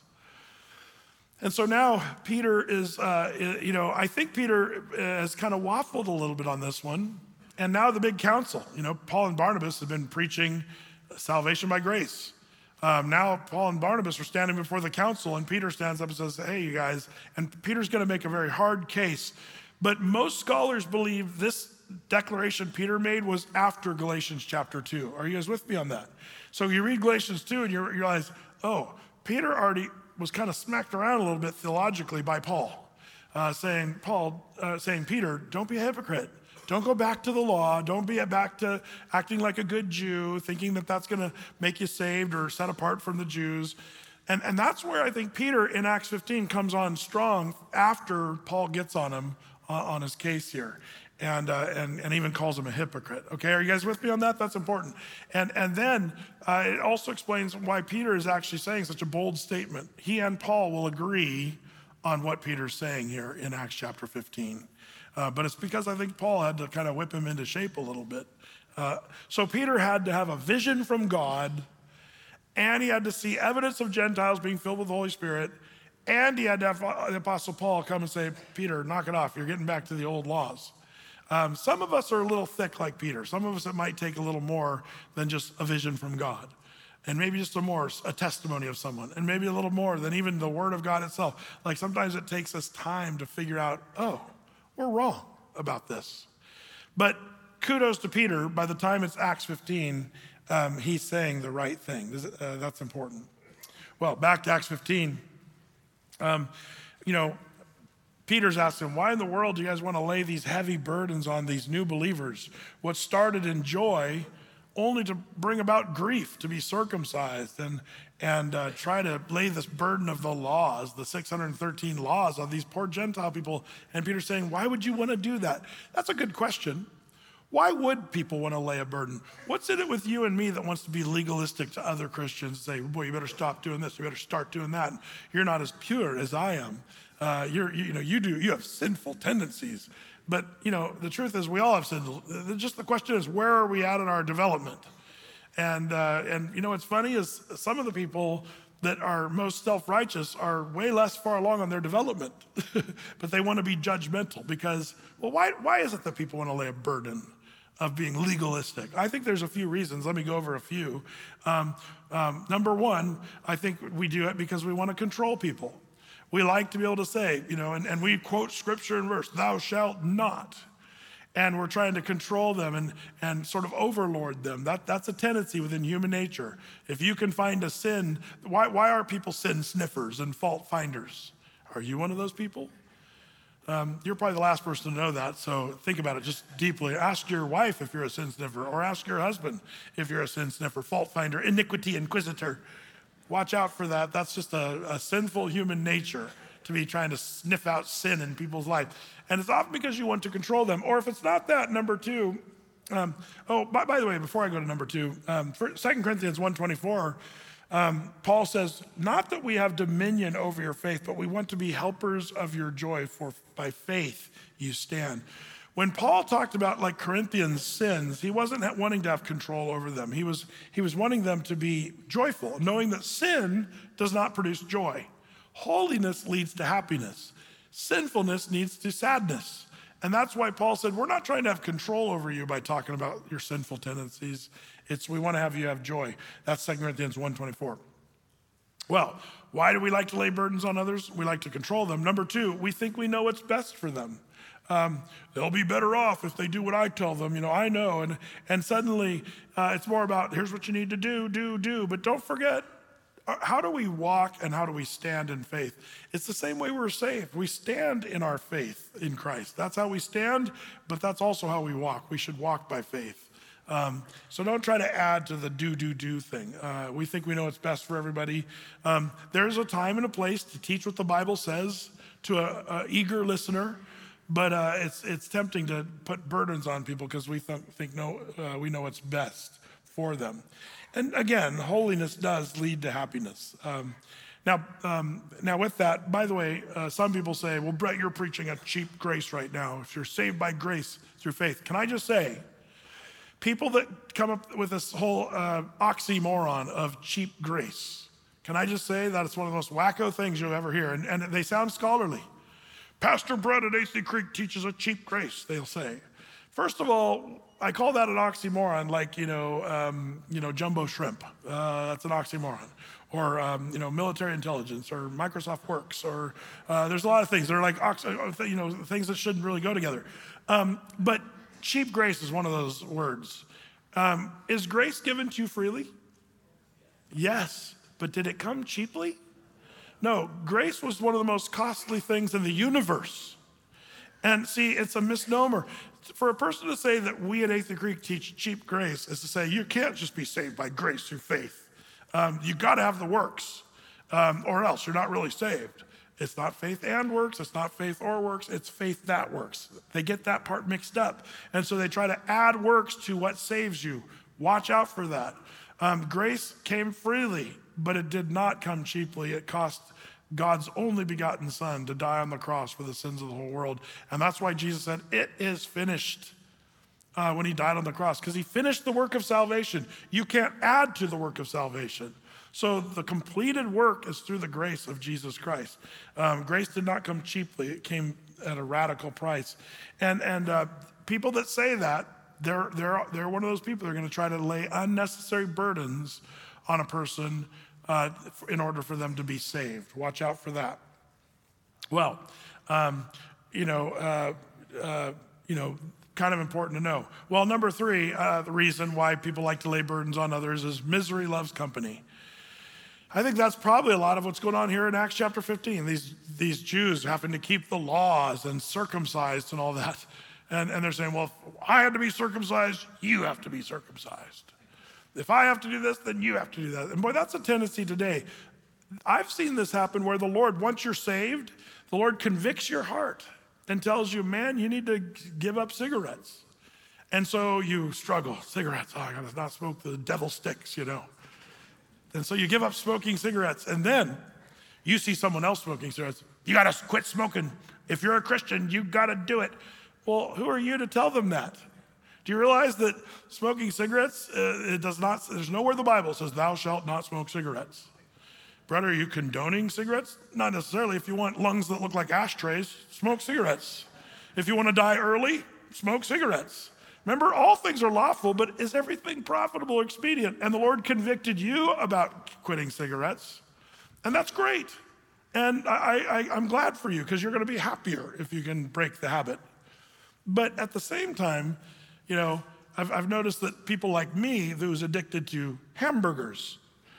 And so now Peter is, uh, you know, I think Peter has kind of waffled a little bit on this one. And now the big council, you know, Paul and Barnabas have been preaching salvation by grace. Um, now Paul and Barnabas are standing before the council, and Peter stands up and says, hey, you guys, and Peter's going to make a very hard case. But most scholars believe this declaration Peter made was after Galatians chapter two. Are you guys with me on that? So you read Galatians two and you realize, oh, Peter already was kind of smacked around a little bit theologically by Paul, uh, saying, Paul, uh, saying, Peter, don't be a hypocrite. Don't go back to the law. Don't be back to acting like a good Jew, thinking that that's going to make you saved or set apart from the Jews. And, and that's where I think Peter in Acts fifteen comes on strong after Paul gets on him uh, on his case here. And, uh, and and even calls him a hypocrite. Okay, are you guys with me on that? That's important. And and then uh, it also explains why Peter is actually saying such a bold statement. He and Paul will agree on what Peter's saying here in Acts chapter fifteen. Uh, but it's because I think Paul had to kind of whip him into shape a little bit. Uh, so Peter had to have a vision from God, and he had to see evidence of Gentiles being filled with the Holy Spirit, and he had to have the Apostle Paul come and say, Peter, knock it off. You're getting back to the old laws. Um, some of us are a little thick like Peter. Some of us, it might take a little more than just a vision from God. And maybe just a more, a testimony of someone. And maybe a little more than even the word of God itself. Like sometimes it takes us time to figure out, oh, we're wrong about this. But kudos to Peter. By the time it's Acts fifteen, um, he's saying the right thing. Uh, that's important. Well, back to Acts fifteen. Um, you know, Peter's asking, why in the world do you guys want to lay these heavy burdens on these new believers? What started in joy only to bring about grief, to be circumcised and, and uh, try to lay this burden of the laws, the six hundred thirteen laws on these poor Gentile people. And Peter's saying, why would you want to do that? That's a good question. Why would people want to lay a burden? What's in it with you and me that wants to be legalistic to other Christians and say, boy, you better stop doing this, you better start doing that. You're not as pure as I am. Uh, you're, you, you know, you do, you have sinful tendencies. But, you know, the truth is we all have sinful. Just the question is, where are we at in our development? And, uh, and you know, what's funny is some of the people that are most self-righteous are way less far along on their development, but they want to be judgmental because, well, why, why is it that people want to lay a burden of being legalistic? I think there's a few reasons. Let me go over a few. Um, um, number one, I think we do it because we want to control people. We like to be able to say, you know, and, and we quote scripture and verse, thou shalt not. And we're trying to control them and, and sort of overlord them. That, that's a tendency within human nature. If you can find a sin, why, why are people sin sniffers and fault finders? Are you one of those people? Um, you're probably the last person to know that, so think about it just deeply. Ask your wife if you're a sin sniffer, or ask your husband if you're a sin sniffer, fault finder, iniquity inquisitor. Watch out for that. That's just a, a sinful human nature to be trying to sniff out sin in people's life. And it's often because you want to control them. Or if it's not that, number two, um, oh, by, by the way, before I go to number two, um, for Second Corinthians one twenty-four, um, Paul says, not that we have dominion over your faith, but we want to be helpers of your joy, for by faith you stand. When Paul talked about like Corinthians' sins, he wasn't wanting to have control over them. He was, he was wanting them to be joyful, knowing that sin does not produce joy. Holiness leads to happiness. Sinfulness leads to sadness. And that's why Paul said, we're not trying to have control over you by talking about your sinful tendencies. It's we want to have you have joy. That's Second Corinthians one twenty-four. Well, why do we like to lay burdens on others? We like to control them. Number two, we think we know what's best for them. Um, they'll be better off if they do what I tell them. You know, I know. And, and suddenly uh, it's more about here's what you need to do, do, do. But don't forget, how do we walk and how do we stand in faith? It's the same way we're saved. We stand in our faith in Christ. That's how we stand, but that's also how we walk. We should walk by faith. Um, so don't try to add to the do, do, do thing. Uh, we think we know what's best for everybody. Um, there's a time and a place to teach what the Bible says to a, a eager listener, but uh, it's it's tempting to put burdens on people because we th- think no, uh, we know what's best for them. And again, holiness does lead to happiness. Um, now, um, now with that, by the way, uh, some people say, well, Brett, you're preaching a cheap grace right now. If you're saved by grace through faith. Can I just say, people that come up with this whole uh, oxymoron of cheap grace, can I just say that it's one of the most wacko things you'll ever hear, and, and they sound scholarly. Pastor Brett at A C Creek teaches a cheap grace, they'll say. First of all, I call that an oxymoron, like, you know, um, you know, jumbo shrimp. Uh, that's an oxymoron. Or, um, you know, military intelligence, or Microsoft Works, or uh, there's a lot of things that are like, ox- you know, things that shouldn't really go together. Um, but cheap grace is one of those words. Um, is grace given to you freely? Yes, but did it come cheaply? No, grace was one of the most costly things in the universe. And see, it's a misnomer. For a person to say that we at Eighth and Creek teach cheap grace is to say you can't just be saved by grace through faith. Um, you got to have the works, um, or else you're not really saved. It's not faith and works. It's not faith or works. It's faith that works. They get that part mixed up. And so they try to add works to what saves you. Watch out for that. Um, grace came freely, but it did not come cheaply. It cost God's only begotten Son to die on the cross for the sins of the whole world. And that's why Jesus said, it is finished uh, when he died on the cross, because he finished the work of salvation. You can't add to the work of salvation. So the completed work is through the grace of Jesus Christ. Um, grace did not come cheaply. It came at a radical price. And and uh, people that say that, they're, they're, they're one of those people that are going to try to lay unnecessary burdens on a person uh, in order for them to be saved. Watch out for that. Well, um, you know, uh, uh, you know, kind of important to know. Well, number three, uh, the reason why people like to lay burdens on others is misery loves company. I think that's probably a lot of what's going on here in Acts chapter fifteen. These, these Jews having to keep the laws and circumcised and all that. And, and they're saying, well, if I had to be circumcised, you have to be circumcised. If I have to do this, then you have to do that. And boy, that's a tendency today. I've seen this happen where the Lord, once you're saved, the Lord convicts your heart and tells you, man, you need to give up cigarettes. And so you struggle. Cigarettes, oh, I gotta not smoke the devil sticks, you know. And so you give up smoking cigarettes, and then you see someone else smoking cigarettes. You gotta quit smoking. If you're a Christian, you gotta do it. Well, who are you to tell them that? Do you realize that smoking cigarettes, uh, it does not, there's nowhere in the Bible says thou shalt not smoke cigarettes. Brett, are you condoning cigarettes? Not necessarily. If you want lungs that look like ashtrays, smoke cigarettes. If you want to die early, smoke cigarettes. Remember, all things are lawful, but is everything profitable or expedient? And the Lord convicted you about quitting cigarettes, and that's great. And I, I, I'm glad for you, because you're going to be happier if you can break the habit. But at the same time, you know, I've, I've noticed that people like me who's addicted to hamburgers,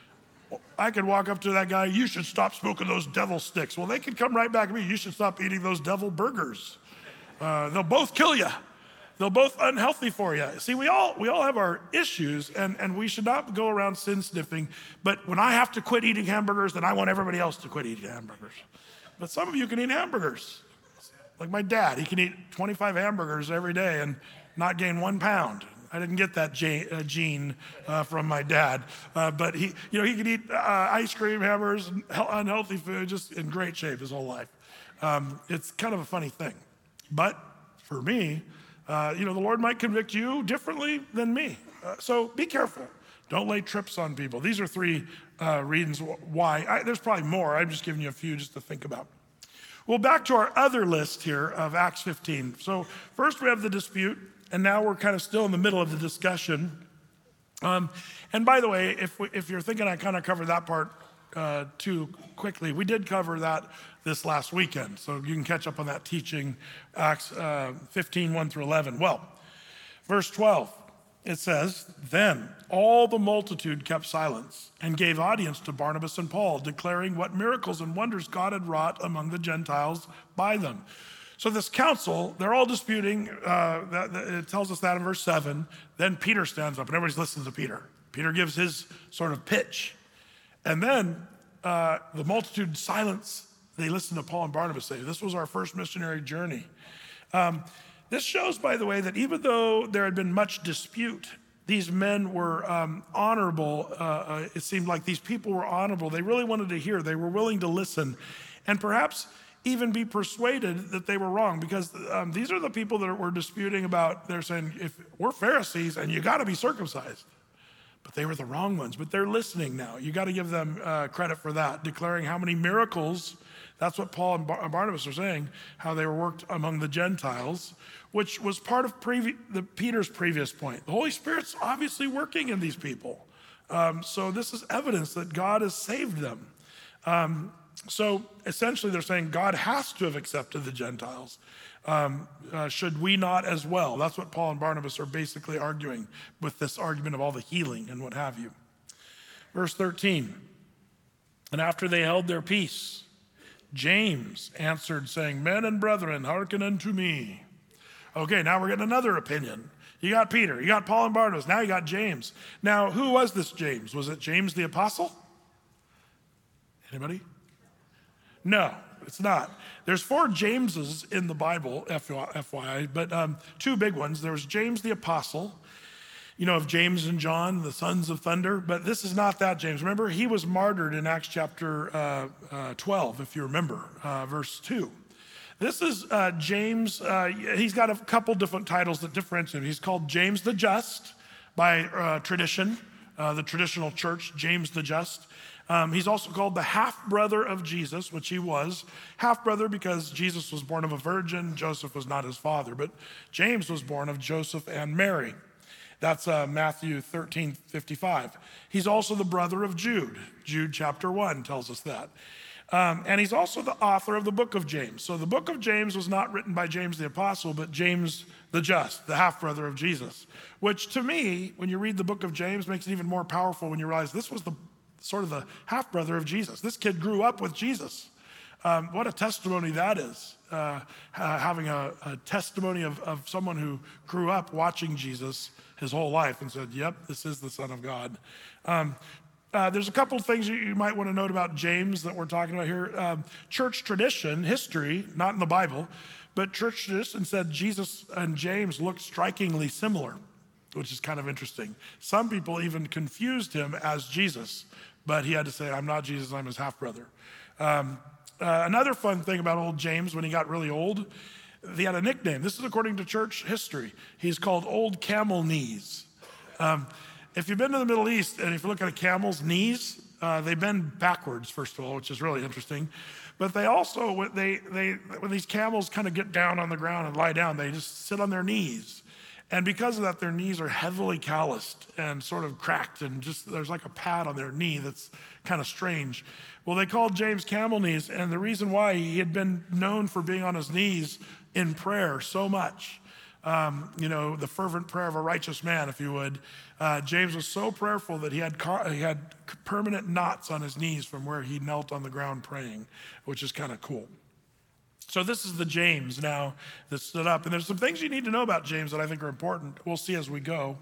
I could walk up to that guy, you should stop smoking those devil sticks. Well, they could come right back at me, you should stop eating those devil burgers. Uh, they'll both kill you. They're both unhealthy for you. See, we all we all have our issues, and, and we should not go around sin sniffing. But when I have to quit eating hamburgers, then I want everybody else to quit eating hamburgers. But some of you can eat hamburgers. Like my dad, he can eat twenty-five hamburgers every day and not gain one pound. I didn't get that gene uh, from my dad, uh, but he, you know, he could eat uh, ice cream, hamburgers, and unhealthy food, just in great shape his whole life. Um, it's kind of a funny thing, but for me, uh, you know, the Lord might convict you differently than me. Uh, so be careful. Don't lay trips on people. These are three uh, reasons why. I, there's probably more. I'm just giving you a few just to think about. Well, back to our other list here of Acts fifteen. So first we have the dispute, and now we're kind of still in the middle of the discussion. Um, and by the way, if we, if you're thinking I kind of covered that part uh, too quickly, we did cover that this last weekend. So you can catch up on that teaching, Acts uh, fifteen, one through eleven. Well, verse twelve, it says, then all the multitude kept silence and gave audience to Barnabas and Paul, declaring what miracles and wonders God had wrought among the Gentiles by them. So this council, they're all disputing. Uh, that, that, it tells us that in verse seven. Then Peter stands up, and everybody's listening to Peter. Peter gives his sort of pitch. And then uh, the multitude silence. They listen to Paul and Barnabas say, this was our first missionary journey. Um, this shows, by the way, that even though there had been much dispute, these men were um, honorable. Uh, uh, it seemed like these people were honorable. They really wanted to hear. They were willing to listen. And perhaps even be persuaded that they were wrong, because um, these are the people that were disputing about, they're saying, if we're Pharisees and you got to be circumcised. But they were the wrong ones. But they're listening now. You got to give them uh, credit for that, declaring how many miracles. That's what Paul and Bar- Barnabas are saying, how they were worked among the Gentiles, which was part of previ- the Peter's previous point. The Holy Spirit's obviously working in these people. Um, so this is evidence that God has saved them. Um, so essentially they're saying God has to have accepted the Gentiles. Um, uh, should we not as well? That's what Paul and Barnabas are basically arguing with this argument of all the healing and what have you. Verse thirteen, and after they held their peace, James answered, saying, men and brethren, hearken unto me. Okay, now we're getting another opinion. You got Peter, you got Paul and Barnabas, now you got James. Now, who was this James? Was it James the apostle? Anybody? No, it's not. There's four Jameses in the Bible, F Y I, but um, two big ones. There was James the apostle, you know, of James and John, the sons of thunder, but this is not that James. Remember, he was martyred in Acts chapter uh, uh, twelve, if you remember, uh, verse two. This is uh, James. Uh, he's got a couple different titles that differentiate him. He's called James the Just by uh, tradition, uh, the traditional church, James the Just. Um, he's also called the half-brother of Jesus, which he was. Half-brother because Jesus was born of a virgin. Joseph was not his father, but James was born of Joseph and Mary. That's uh, Matthew thirteen fifty-five. He's also the brother of Jude. Jude chapter one tells us that. Um, and he's also the author of the book of James. So the book of James was not written by James the apostle, but James the Just, the half-brother of Jesus. Which to me, when you read the book of James, makes it even more powerful when you realize this was the sort of the half-brother of Jesus. This kid grew up with Jesus. Um, what a testimony that is, uh, having a, a testimony of, of someone who grew up watching Jesus his whole life and said, yep, this is the Son of God. Um, uh, there's a couple of things you, you might want to note about James that we're talking about here. Um, church tradition, history, not in the Bible, but church tradition said Jesus and James looked strikingly similar, which is kind of interesting. Some people even confused him as Jesus, but he had to say, I'm not Jesus, I'm his half-brother. Um, uh, another fun thing about old James, when he got really old, he had a nickname. This is according to church history. He's called Old Camel Knees. Um, if you've been to the Middle East, and if you look at a camel's knees, Uh, they bend backwards, first of all, which is really interesting. But they also, when, they, they, when these camels kind of get down on the ground and lie down, they just sit on their knees. And because of that, their knees are heavily calloused and sort of cracked, and just there's like a pad on their knee that's kind of strange. Well, they called James camel knees, and the reason why, he had been known for being on his knees in prayer so much. Um, you know, the fervent prayer of a righteous man, if you would. Uh, James was so prayerful that he had car- he had permanent knots on his knees from where he knelt on the ground praying, which is kind of cool. So this is the James now that stood up. And there's some things you need to know about James that I think are important. We'll see as we go.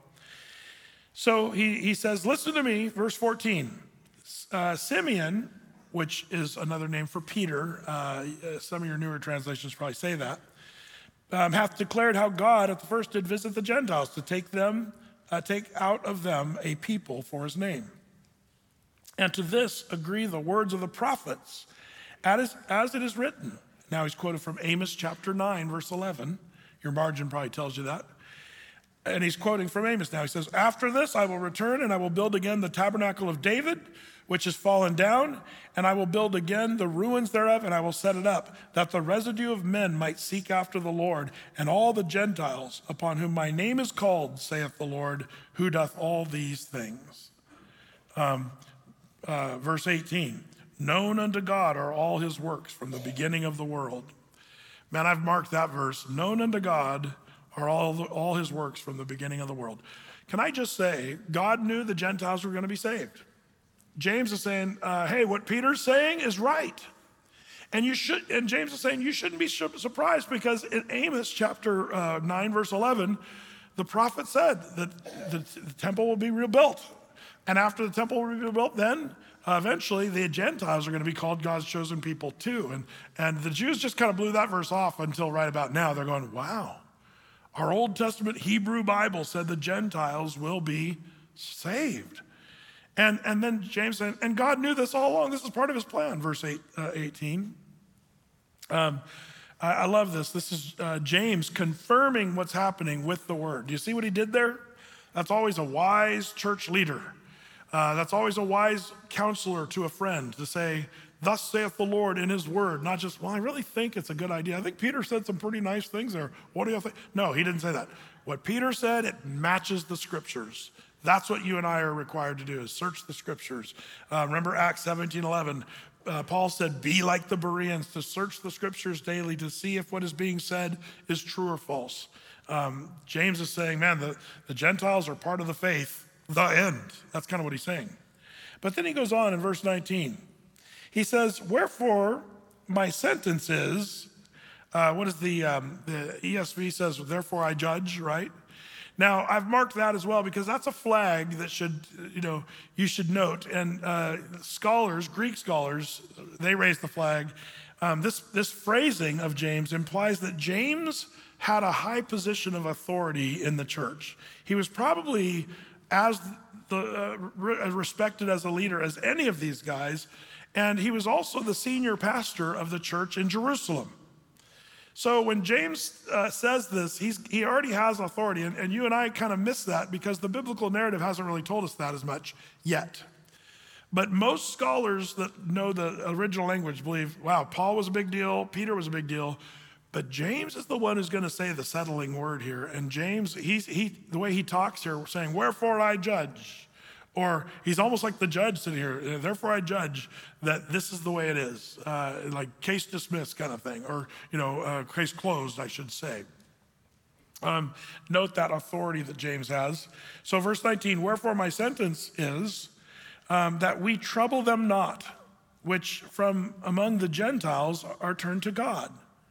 So he, he says, listen to me, verse fourteen. Uh, Simeon, which is another name for Peter, uh, some of your newer translations probably say that, um, hath declared how God at the first did visit the Gentiles to take them, uh, take out of them a people for his name. And to this agree the words of the prophets, as, as it is written. Now he's quoted from Amos chapter nine, verse eleven. Your margin probably tells you that. And he's quoting from Amos now. He says, after this I will return and I will build again the tabernacle of David, which is fallen down, and I will build again the ruins thereof, and I will set it up, that the residue of men might seek after the Lord, and all the Gentiles upon whom my name is called, saith the Lord, who doth all these things. Um, uh, verse eighteen, known unto God are all his works from the beginning of the world. Man, I've marked that verse. Known unto God are all, the, all his works from the beginning of the world. Can I just say, God knew the Gentiles were going to be saved. James is saying, uh, hey, what Peter's saying is right. And you should. And James is saying you shouldn't be surprised, because in Amos chapter uh, nine, verse eleven, the prophet said that the, the temple will be rebuilt. And after the temple will be rebuilt, then uh, eventually the Gentiles are going to be called God's chosen people too. And, and the Jews just kind of blew that verse off until right about now. They're going, wow, our Old Testament Hebrew Bible said the Gentiles will be saved. And, and then James said, and God knew this all along. This is part of his plan, verse eight, uh, eighteen. Um, I, I love this. This is uh, James confirming what's happening with the word. Do you see what he did there? That's always a wise church leader. Uh, that's always a wise counselor to a friend to say, thus saith the Lord in his word, not just, well, I really think it's a good idea. I think Peter said some pretty nice things there. What do you think? No, he didn't say that. What Peter said, it matches the scriptures. That's what you and I are required to do, is search the scriptures. Uh, remember Acts seventeen eleven, uh, Paul said, be like the Bereans, to search the scriptures daily to see if what is being said is true or false. Um, James is saying, man, the, the Gentiles are part of the faith, the end. That's kind of what he's saying. But then he goes on in verse nineteen. He says, wherefore my sentence is, uh, what is the, um, the E S V says, therefore I judge, right? Now, I've marked that as well because that's a flag that should, you know, you should note. And uh, scholars, Greek scholars, they raise the flag. Um, this, this phrasing of James implies that James had a high position of authority in the church. He was probably as the, uh, re- respected as a leader as any of these guys. And he was also the senior pastor of the church in Jerusalem. So when James uh, says this, he's, he already has authority, and, and you and I kind of miss that because the biblical narrative hasn't really told us that as much yet. But most scholars that know the original language believe, wow, Paul was a big deal, Peter was a big deal, but James is the one who's going to say the settling word here. And James, he's, he, the way he talks here, saying, wherefore I judge. Or he's almost like the judge sitting here, therefore I judge that this is the way it is, uh, like case dismissed kind of thing, or, you know, uh, case closed, I should say. Um, note that authority that James has. So verse nineteen, wherefore my sentence is um, that we trouble them not, which from among the Gentiles are turned to God.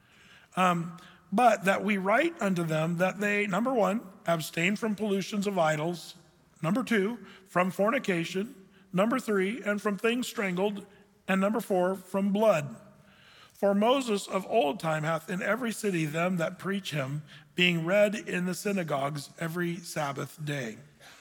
Um, but that we write unto them that they, number one, abstain from pollutions of idols, number two, from fornication, number three, and from things strangled, and number four, from blood. For Moses of old time hath in every city them that preach him, being read in the synagogues every Sabbath day.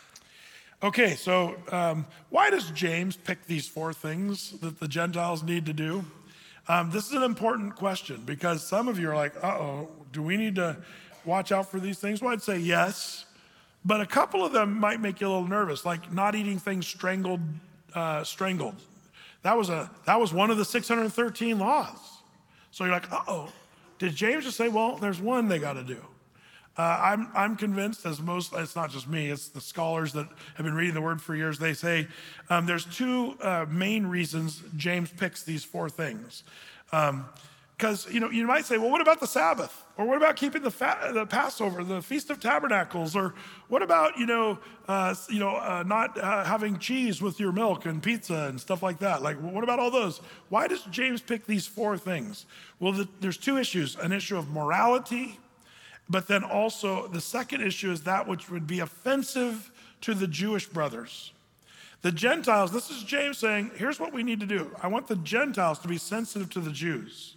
Okay, so um, why does James pick these four things that the Gentiles need to do? Um, this is an important question because some of you are like, uh-oh, do we need to watch out for these things? Well, I'd say yes. But a couple of them might make you a little nervous, like not eating things strangled uh, strangled. That was a that was one of the six hundred thirteen laws. So you're like, uh-oh, did James just say, well, there's one they got to do? Uh, I'm I'm convinced, as most, it's not just me, it's the scholars that have been reading the word for years, they say um, there's two uh, main reasons James picks these four things. Because, um, you know, you might say, well, what about the Sabbath? Or what about keeping the, fa- the Passover, the Feast of Tabernacles? Or what about, you know, uh, you know, uh, not uh, having cheese with your milk and pizza and stuff like that? Like, what about all those? Why does James pick these four things? Well, the, there's two issues, an issue of morality, but then also the second issue is that which would be offensive to the Jewish brothers. The Gentiles, this is James saying, here's what we need to do. I want the Gentiles to be sensitive to the Jews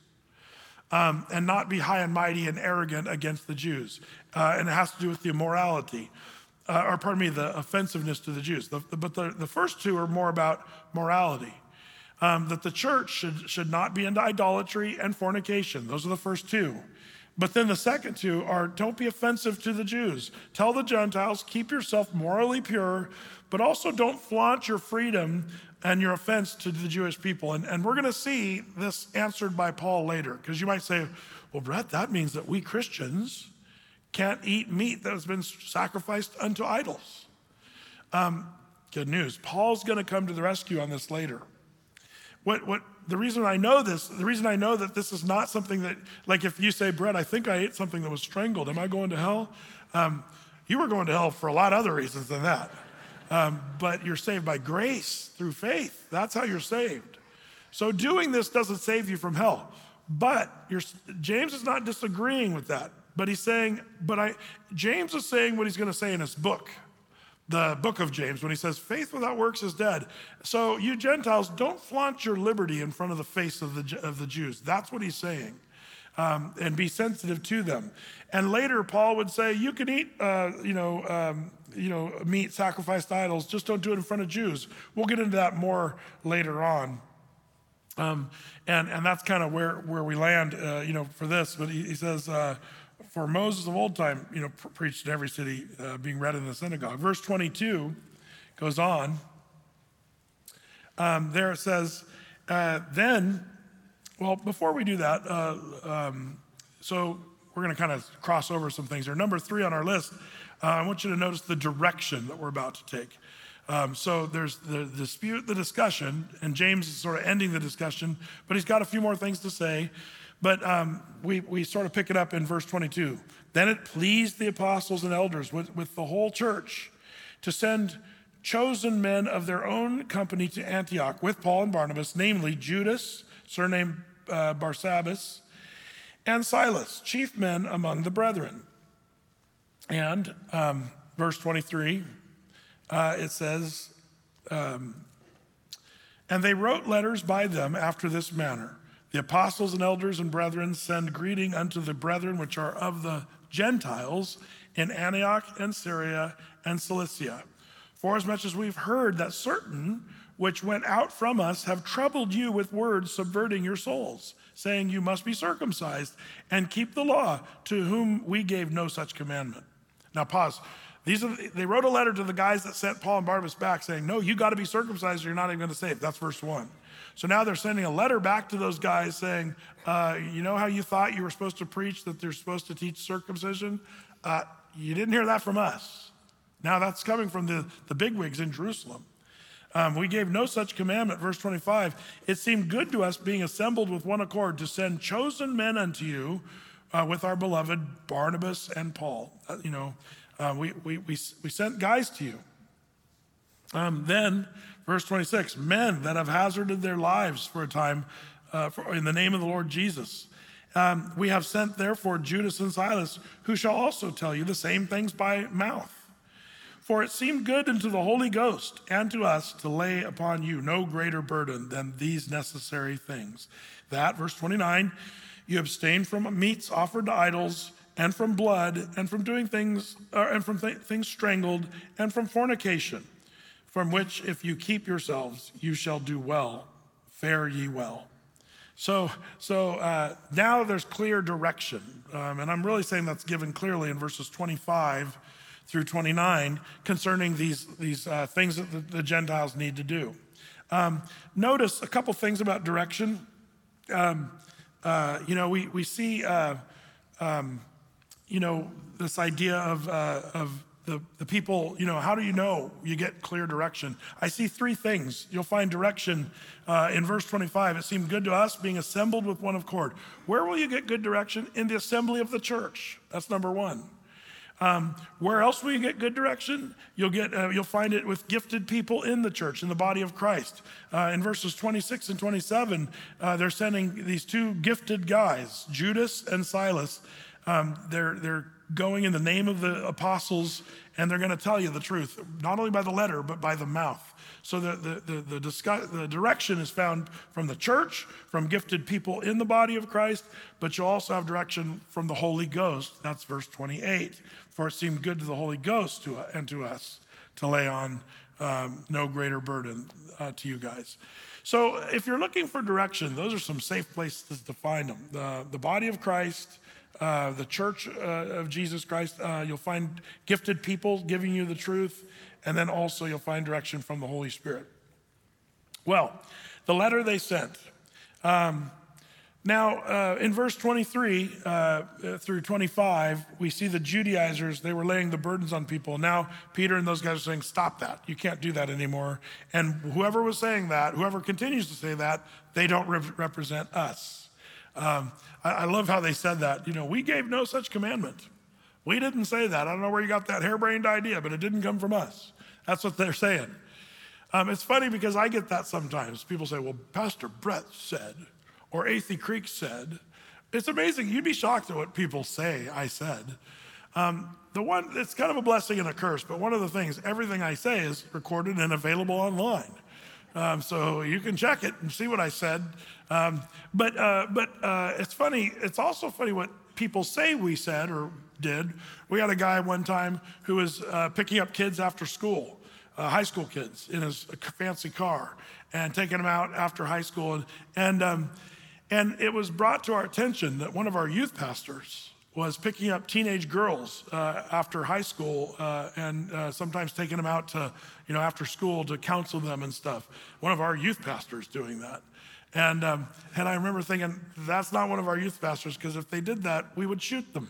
um, and not be high and mighty and arrogant against the Jews. Uh, and it has to do with the immorality, uh, or pardon me, the offensiveness to the Jews. The, the, but the, the first two are more about morality. Um, that the church should, should not be into idolatry and fornication. Those are the first two. But then the second two are, don't be offensive to the Jews. Tell the Gentiles, keep yourself morally pure, but also don't flaunt your freedom and your offense to the Jewish people. And, and we're going to see this answered by Paul later, because you might say, well, Brett, that means that we Christians can't eat meat that has been sacrificed unto idols. Um, good news. Paul's going to come to the rescue on this later. What, what, the reason I know this, the reason I know that this is not something that, like if you say, Brett, I think I ate something that was strangled. Am I going to hell? Um, you were going to hell for a lot of other reasons than that. Um, but you're saved by grace through faith. That's how you're saved. So doing this doesn't save you from hell. But you're, James is not disagreeing with that. But he's saying, but I, James is saying what he's going to say in his book. The book of James, when he says, faith without works is dead. So you Gentiles, don't flaunt your liberty in front of the face of the, of the Jews. That's what he's saying. Um, and be sensitive to them. And later, Paul would say, you can eat, uh, you know, um, you know, meat sacrificed to idols. Just don't do it in front of Jews. We'll get into that more later on. Um, and, and that's kind of where, where we land, uh, you know, for this. But he, he says, uh, for Moses of old time, you know, pre- preached in every city, uh, being read in the synagogue. Verse twenty-two goes on. Um, there it says, uh, then, well, before we do that, uh, um, so we're going to kind of cross over some things here. Number three on our list, uh, I want you to notice the direction that we're about to take. Um, so there's the dispute, the discussion, and James is sort of ending the discussion, but he's got a few more things to say. But um, we, we sort of pick it up in verse twenty-two. Then it pleased the apostles and elders with, with the whole church to send chosen men of their own company to Antioch with Paul and Barnabas, namely Judas, surnamed uh, Barsabbas, and Silas, chief men among the brethren. And um, verse twenty-three, uh, it says, um, and they wrote letters by them after this manner. The apostles and elders and brethren send greeting unto the brethren which are of the Gentiles in Antioch and Syria and Cilicia. Forasmuch as we've heard that certain which went out from us have troubled you with words subverting your souls, saying you must be circumcised and keep the law, to whom we gave no such commandment. Now pause. These are, they wrote a letter to the guys that sent Paul and Barnabas back saying, no, you got to be circumcised or you're not even going to save. That's verse one. So now they're sending a letter back to those guys saying, uh, you know how you thought you were supposed to preach that they're supposed to teach circumcision? Uh, you didn't hear that from us. Now that's coming from the, the bigwigs in Jerusalem. Um, we gave no such commandment. Verse twenty-five, it seemed good to us being assembled with one accord to send chosen men unto you uh, with our beloved Barnabas and Paul. Uh, you know, uh, we, we, we, we sent guys to you. Um, then, verse twenty-six, men that have hazarded their lives for a time uh, for, in the name of the Lord Jesus. Um, we have sent therefore Judas and Silas, who shall also tell you the same things by mouth. For it seemed good unto the Holy Ghost and to us to lay upon you no greater burden than these necessary things. That, verse twenty-nine, you abstain from meats offered to idols, and from blood, and from doing things, uh, and from th- things strangled, and from fornication, from which if you keep yourselves, you shall do well. Fare ye well. So, so uh, now there's clear direction. Um, and I'm really saying that's given clearly in verses twenty-five through twenty-nine concerning these, these uh, things that the, the Gentiles need to do. Um, notice a couple things about direction. Um, uh, you know, we, we see, uh, um, you know, this idea of, uh, of the, the people, you know, how do you know you get clear direction? I see three things. You'll find direction uh, in verse twenty-five. It seemed good to us being assembled with one accord. Where will you get good direction? In the assembly of the church. That's number one. Um, where else will you get good direction? You'll get, uh, you'll find it with gifted people in the church, in the body of Christ. Uh, in verses twenty-six and twenty-seven, uh, they're sending these two gifted guys, Judas and Silas. Um, they're they're going in the name of the apostles, and they're going to tell you the truth, not only by the letter but by the mouth. So the the the the, discuss, the direction is found from the church, from gifted people in the body of Christ, but you also have direction from the Holy Ghost. That's verse twenty-eight. For it seemed good to the Holy Ghost to, and to us to lay on um, no greater burden uh, to you guys. So if you're looking for direction, those are some safe places to find them. The, the body of Christ, uh, the church uh, of Jesus Christ, uh, you'll find gifted people giving you the truth, and then also you'll find direction from the Holy Spirit. Well, the letter they sent. Um, Now, uh, in verse twenty-three uh, through twenty-five, we see the Judaizers, they were laying the burdens on people. Now, Peter and those guys are saying, stop that. You can't do that anymore. And whoever was saying that, whoever continues to say that, they don't re- represent us. Um, I, I love how they said that. You know, we gave no such commandment. We didn't say that. I don't know where you got that harebrained idea, but it didn't come from us. That's what they're saying. Um, it's funny because I get that sometimes. People say, well, Pastor Brett said, or Athey Creek said. It's amazing. You'd be shocked at what people say I said. Um, the one, it's kind of a blessing and a curse, but one of the things, everything I say is recorded and available online. Um, so you can check it and see what I said. Um, but uh, but uh, it's funny. It's also funny what people say we said or did. We had a guy one time who was uh, picking up kids after school, uh, high school kids, in his fancy car and taking them out after high school. And, and um, And it was brought to our attention that one of our youth pastors was picking up teenage girls uh, after high school uh, and uh, sometimes taking them out to, you know, after school to counsel them and stuff. One of our youth pastors doing that. And, um, and I remember thinking, that's not one of our youth pastors, because if they did that, we would shoot them.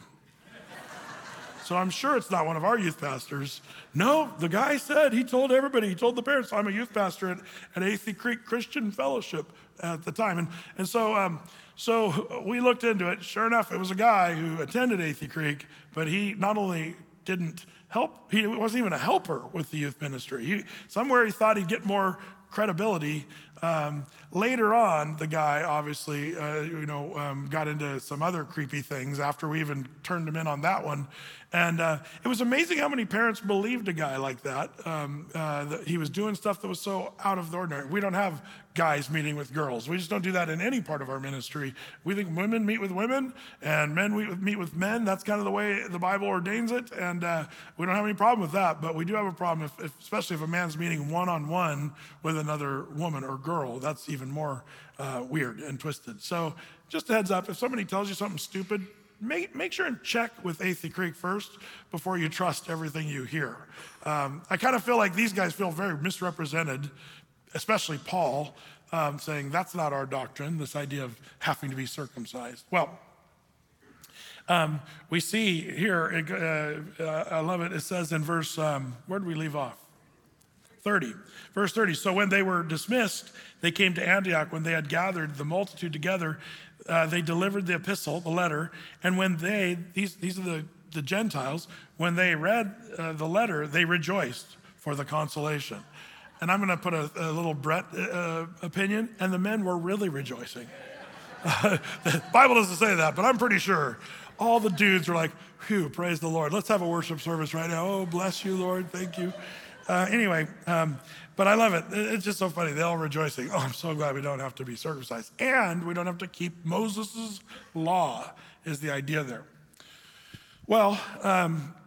So I'm sure it's not one of our youth pastors. No, the guy said, he told everybody, he told the parents, I'm a youth pastor at, at Athey Creek Christian Fellowship at the time. And, and so, um, so we looked into it. Sure enough, it was a guy who attended Athey Creek, but he not only didn't help, he wasn't even a helper with the youth ministry. He, somewhere he thought he'd get more credibility. Um, later on, the guy obviously, uh, you know, um, got into some other creepy things after we even turned him in on that one. And uh, it was amazing how many parents believed a guy like that. Um, uh, that he was doing stuff that was so out of the ordinary. We don't have guys meeting with girls. We just don't do that in any part of our ministry. We think women meet with women and men meet with men. That's kind of the way the Bible ordains it. And uh, we don't have any problem with that. But we do have a problem, if, if, especially if a man's meeting one-on-one with another woman or girl. That's even more uh, weird and twisted. So just a heads up, if somebody tells you something stupid, Make, make sure and check with Athey Creek first before you trust everything you hear. Um, I kind of feel like these guys feel very misrepresented, especially Paul, um, saying that's not our doctrine, this idea of having to be circumcised. Well, um, we see here, uh, uh, I love it, it says in verse, um, where did we leave off? thirty. Verse thirty, so when they were dismissed, they came to Antioch. When they had gathered the multitude together, uh, they delivered the epistle, the letter, and when they, these, these are the, the Gentiles, when they read uh, the letter, they rejoiced for the consolation. And I'm gonna put a, a little Brett uh, opinion, and the men were really rejoicing. Uh, the Bible doesn't say that, but I'm pretty sure. All the dudes were like, phew, praise the Lord. Let's have a worship service right now. Oh, bless you, Lord, thank you. Uh, anyway, um, but I love it. It's just so funny. They're all rejoicing. Oh, I'm so glad we don't have to be circumcised. And we don't have to keep Moses' law is the idea there. Well, um,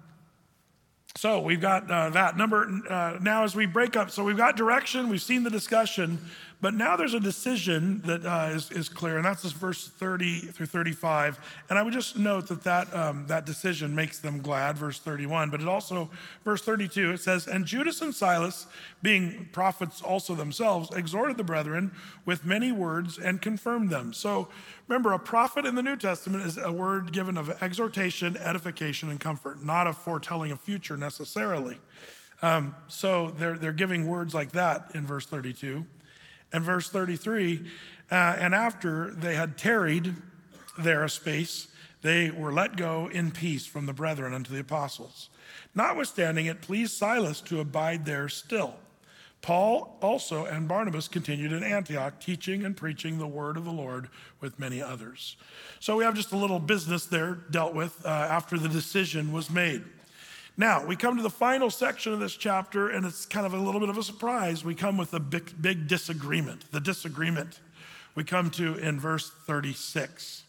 so we've got uh, that. Number, uh, now as we break up, so we've got direction, we've seen the discussion, But now there's a decision that uh, is, is clear, and that's this verse thirty through thirty-five. And I would just note that that, um, that decision makes them glad, verse thirty-one. But it also, verse thirty-two, it says, "And Judas and Silas, being prophets also themselves, exhorted the brethren with many words and confirmed them." So remember, a prophet in the New Testament is a word given of exhortation, edification, and comfort, not a foretelling of future necessarily. Um, so they're, they're giving words like that in verse thirty-two. And verse thirty-three, uh, "And after they had tarried there a space, they were let go in peace from the brethren unto the apostles. Notwithstanding, it pleased Silas to abide there still. Paul also and Barnabas continued in Antioch, teaching and preaching the word of the Lord with many others." So we have just a little business there dealt with uh, after the decision was made. Now, we come to the final section of this chapter, and it's kind of a little bit of a surprise. We come with a big, big disagreement, the disagreement we come to in verse thirty-six.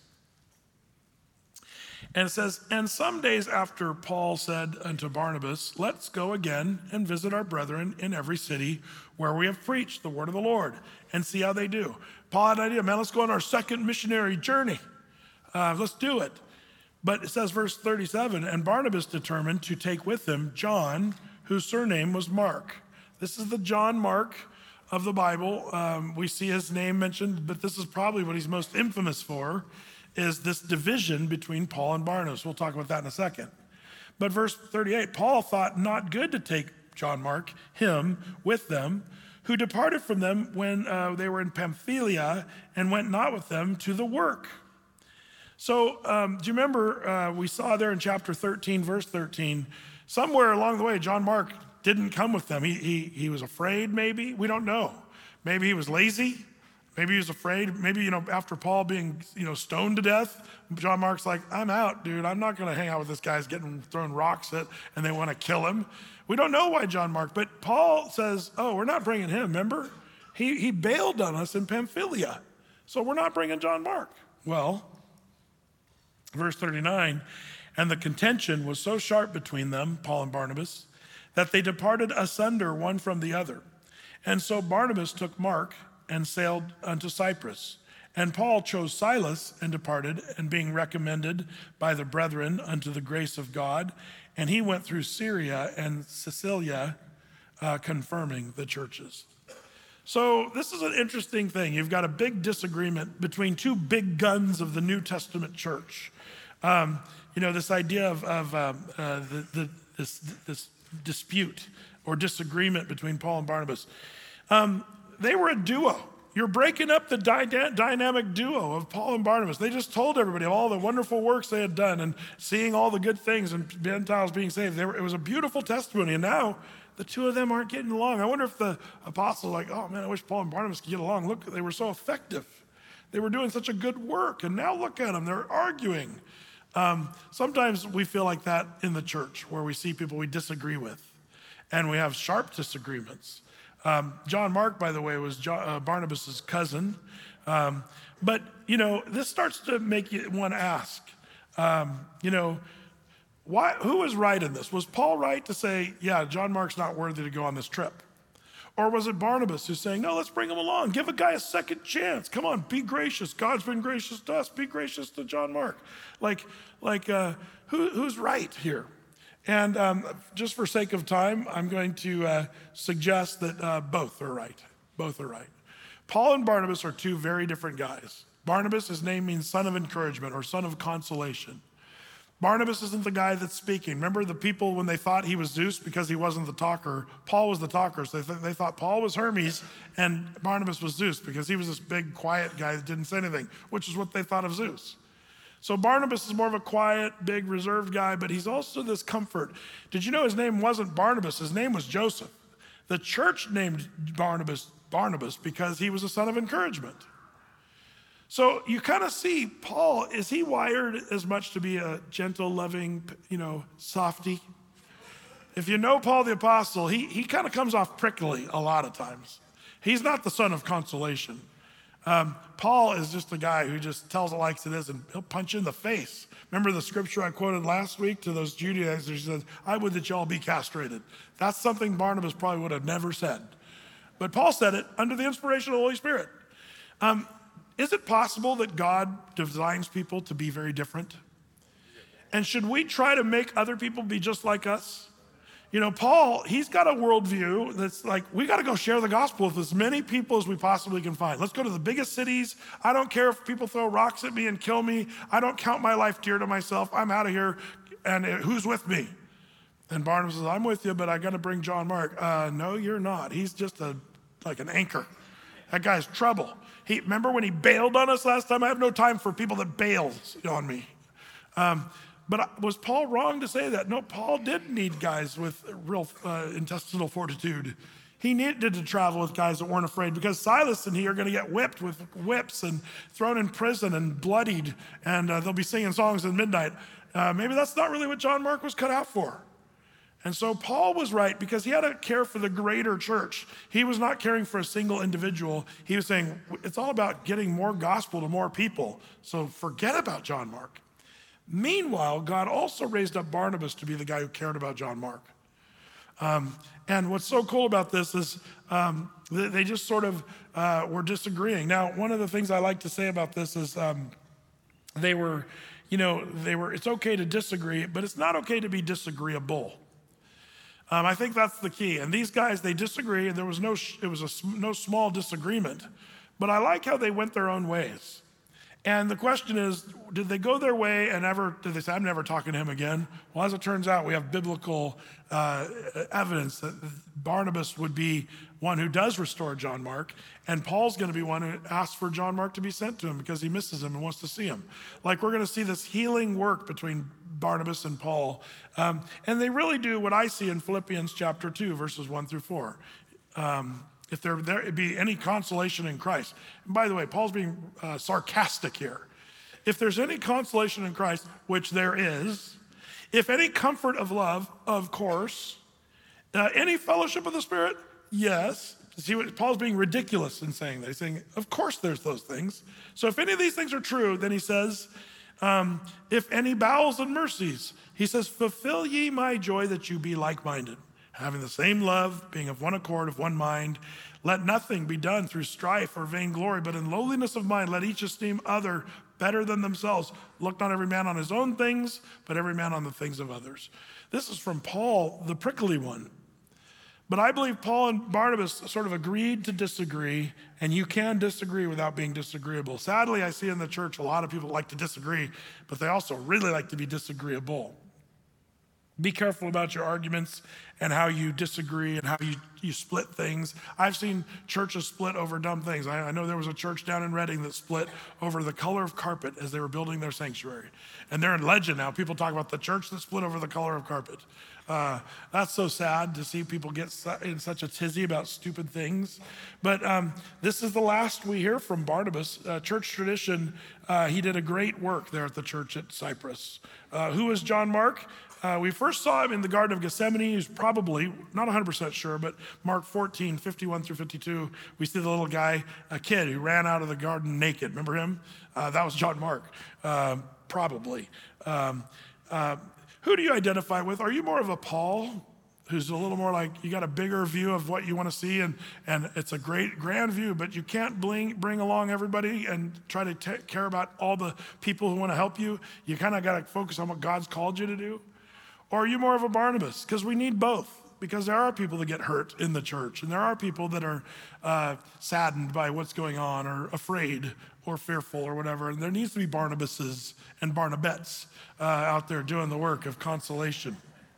And it says, "And some days after Paul said unto Barnabas, Let's go again and visit our brethren in every city where we have preached the word of the Lord and see how they do." Paul had an idea, man, let's go on our second missionary journey. Uh, let's do it. But it says, verse thirty-seven, "And Barnabas determined to take with him John, whose surname was Mark." This is the John Mark of the Bible. Um, we see his name mentioned, but this is probably what he's most infamous for, is this division between Paul and Barnabas. We'll talk about that in a second. But verse thirty-eight, "Paul thought not good to take John Mark, him, with them, who departed from them when uh, they were in Pamphylia, and went not with them to the work." So um, do you remember uh, we saw there in chapter thirteen, verse thirteen, somewhere along the way, John Mark didn't come with them. He, he, he was afraid, maybe. We don't know. Maybe he was lazy. Maybe he was afraid. Maybe, you know, after Paul being, you know, stoned to death, John Mark's like, "I'm out, dude. I'm not going to hang out with this guy who's getting thrown rocks at, and they want to kill him." We don't know why John Mark, but Paul says, "Oh, we're not bringing him, remember? He, he bailed on us in Pamphylia, so we're not bringing John Mark." Well, verse thirty-nine, "And the contention was so sharp between them," Paul and Barnabas, "that they departed asunder one from the other. And so Barnabas took Mark and sailed unto Cyprus. And Paul chose Silas and departed, and being recommended by the brethren unto the grace of God, and he went through Syria and Cilicia, uh, confirming the churches." So this is an interesting thing. You've got a big disagreement between two big guns of the New Testament church. Um, you know, this idea of, of um, uh, the, the, this, this dispute or disagreement between Paul and Barnabas. Um, they were a duo. You're breaking up the dy- dynamic duo of Paul and Barnabas. They just told everybody of all the wonderful works they had done and seeing all the good things and Gentiles being saved. They were, it was a beautiful testimony. And now the two of them aren't getting along. I wonder if the apostles are like, "Oh man, I wish Paul and Barnabas could get along. Look, they were so effective. They were doing such a good work. And now look at them, they're arguing." Um, sometimes we feel like that in the church, where we see people we disagree with and we have sharp disagreements. Um, John Mark, by the way, was John, uh, Barnabas' cousin. Um, but, you know, this starts to make you want to ask, um, you know, why? Who was right in this? Was Paul right to say, yeah, John Mark's not worthy to go on this trip? Or was it Barnabas who's saying, no, let's bring him along. Give a guy a second chance. Come on, be gracious. God's been gracious to us. Be gracious to John Mark. Like, like uh, who, who's right here? And um, just for sake of time, I'm going to uh, suggest that uh, both are right. Both are right. Paul and Barnabas are two very different guys. Barnabas, his name means son of encouragement or son of consolation. Barnabas isn't the guy that's speaking. Remember the people when they thought he was Zeus because he wasn't the talker, Paul was the talker. So they, th- they thought Paul was Hermes and Barnabas was Zeus because he was this big, quiet guy that didn't say anything, which is what they thought of Zeus. So Barnabas is more of a quiet, big, reserved guy, but he's also this comfort. Did you know his name wasn't Barnabas? His name was Joseph. The church named Barnabas Barnabas because he was a son of encouragement. So you kind of see Paul, is he wired as much to be a gentle, loving, you know, softy? If you know Paul the Apostle, he, he kind of comes off prickly a lot of times. He's not the son of consolation. Um, Paul is just a guy who just tells it like it is and he'll punch you in the face. Remember the scripture I quoted last week to those Judaizers? He says, "I would that y'all be castrated." That's something Barnabas probably would have never said. But Paul said it under the inspiration of the Holy Spirit. Um, is it possible that God designs people to be very different? And should we try to make other people be just like us? You know, Paul, he's got a worldview that's like, we got to go share the gospel with as many people as we possibly can find. Let's go to the biggest cities. I don't care if people throw rocks at me and kill me. I don't count my life dear to myself. I'm out of here. And who's with me? And Barnabas says, I'm with you, but I got to bring John Mark. Uh, no, you're not. He's just a like an anchor. That guy's trouble. He remember when he bailed on us last time? I have no time for people that bail on me. Um, But was Paul wrong to say that? No, Paul did need guys with real uh, intestinal fortitude. He needed to travel with guys that weren't afraid, because Silas and he are going to get whipped with whips and thrown in prison and bloodied, and uh, they'll be singing songs at midnight. Uh, maybe that's not really what John Mark was cut out for. And so Paul was right, because he had to care for the greater church. He was not caring for a single individual. He was saying, it's all about getting more gospel to more people. So forget about John Mark. Meanwhile, God also raised up Barnabas to be the guy who cared about John Mark. Um, and what's so cool about this is um, they, they just sort of uh, were disagreeing. Now, one of the things I like to say about this is um, they were, you know, they were, it's okay to disagree, but it's not okay to be disagreeable. Um, I think that's the key. And these guys, they disagree, and there was no, it was a, no small disagreement. But I like how they went their own ways. And the question is, did they go their way and ever, did they say, I'm never talking to him again? Well, as it turns out, we have biblical uh, evidence that Barnabas would be one who does restore John Mark, and Paul's going to be one who asks for John Mark to be sent to him because he misses him and wants to see him. Like, we're going to see this healing work between Barnabas and Paul. Um, and they really do what I see in Philippians chapter two, verses one through four. Um, If there, there be any consolation in Christ. And by the way, Paul's being uh, sarcastic here. If there's any consolation in Christ, which there is, if any comfort of love, of course, uh, any fellowship of the Spirit, yes. See what Paul's being ridiculous in saying that. He's saying, of course there's those things. So if any of these things are true, then he says, um, if any bowels and mercies, he says, fulfill ye my joy that you be like-minded, having the same love, being of one accord, of one mind. Let nothing be done through strife or vainglory, but in lowliness of mind, let each esteem other better than themselves. Look not every man on his own things, but every man on the things of others. This is from Paul, the prickly one. But I believe Paul and Barnabas sort of agreed to disagree, and you can disagree without being disagreeable. Sadly, I see in the church a lot of people like to disagree, but they also really like to be disagreeable. Be careful about your arguments and how you disagree and how you, you split things. I've seen churches split over dumb things. I, I know there was a church down in Redding that split over the color of carpet as they were building their sanctuary. And they're in legend now. People talk about the church that split over the color of carpet. Uh, that's so sad to see people get in such a tizzy about stupid things. But um, this is the last we hear from Barnabas. Uh, church tradition, uh, he did a great work there at the church at Cyprus. Uh, who is John Mark? Uh, we first saw him in the Garden of Gethsemane. He's probably, not one hundred percent sure, but Mark fourteen, fifty-one through fifty-two, we see the little guy, a kid who ran out of the garden naked. Remember him? Uh, that was John Mark, uh, probably. Um, uh, who do you identify with? Are you more of a Paul, who's a little more like, you got a bigger view of what you want to see, and, and it's a great, grand view, but you can't bring, bring along everybody and try to t- care about all the people who want to help you? You kind of got to focus on what God's called you to do? Or are you more of a Barnabas? Because we need both. Because there are people that get hurt in the church, and there are people that are uh, saddened by what's going on, or afraid, or fearful, or whatever. And there needs to be Barnabases and Barnabettes uh, out there doing the work of consolation.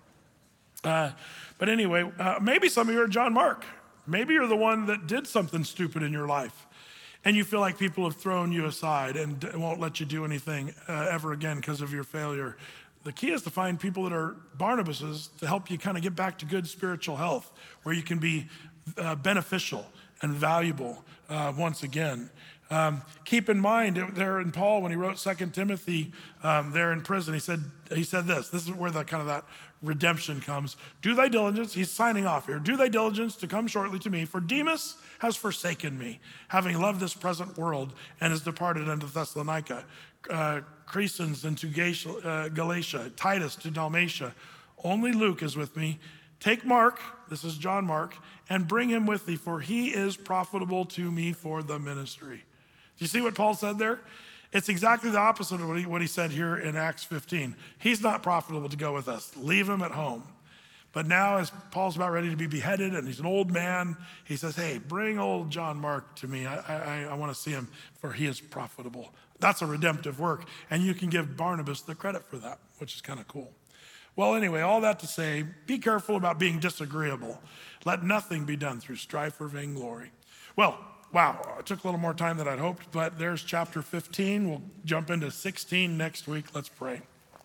Uh, but anyway, uh, maybe some of you are John Mark. Maybe you're the one that did something stupid in your life, and you feel like people have thrown you aside and won't let you do anything uh, ever again because of your failure. The key is to find people that are Barnabases to help you kind of get back to good spiritual health, where you can be uh, beneficial and valuable uh, once again. Um, keep in mind there in Paul, when he wrote Second Timothy um, there in prison, he said he said this. This is where the kind of that redemption comes. Do thy diligence, he's signing off here. Do thy diligence to come shortly to me, for Demas has forsaken me, having loved this present world, and has departed unto Thessalonica. Uh, Crescens into Galatia, uh, Galatia, Titus to Dalmatia. Only Luke is with me. Take Mark, this is John Mark, and bring him with thee, for he is profitable to me for the ministry. Do you see what Paul said there? It's exactly the opposite of what he, what he said here in Acts fifteen. He's not profitable to go with us. Leave him at home. But now as Paul's about ready to be beheaded and he's an old man, he says, hey, bring old John Mark to me. I, I, I want to see him, for he is profitable. That's a redemptive work. And you can give Barnabas the credit for that, which is kind of cool. Well, anyway, all that to say, be careful about being disagreeable. Let nothing be done through strife or vainglory. Well, wow, it took a little more time than I'd hoped, but there's chapter fifteen. We'll jump into sixteen next week. Let's pray.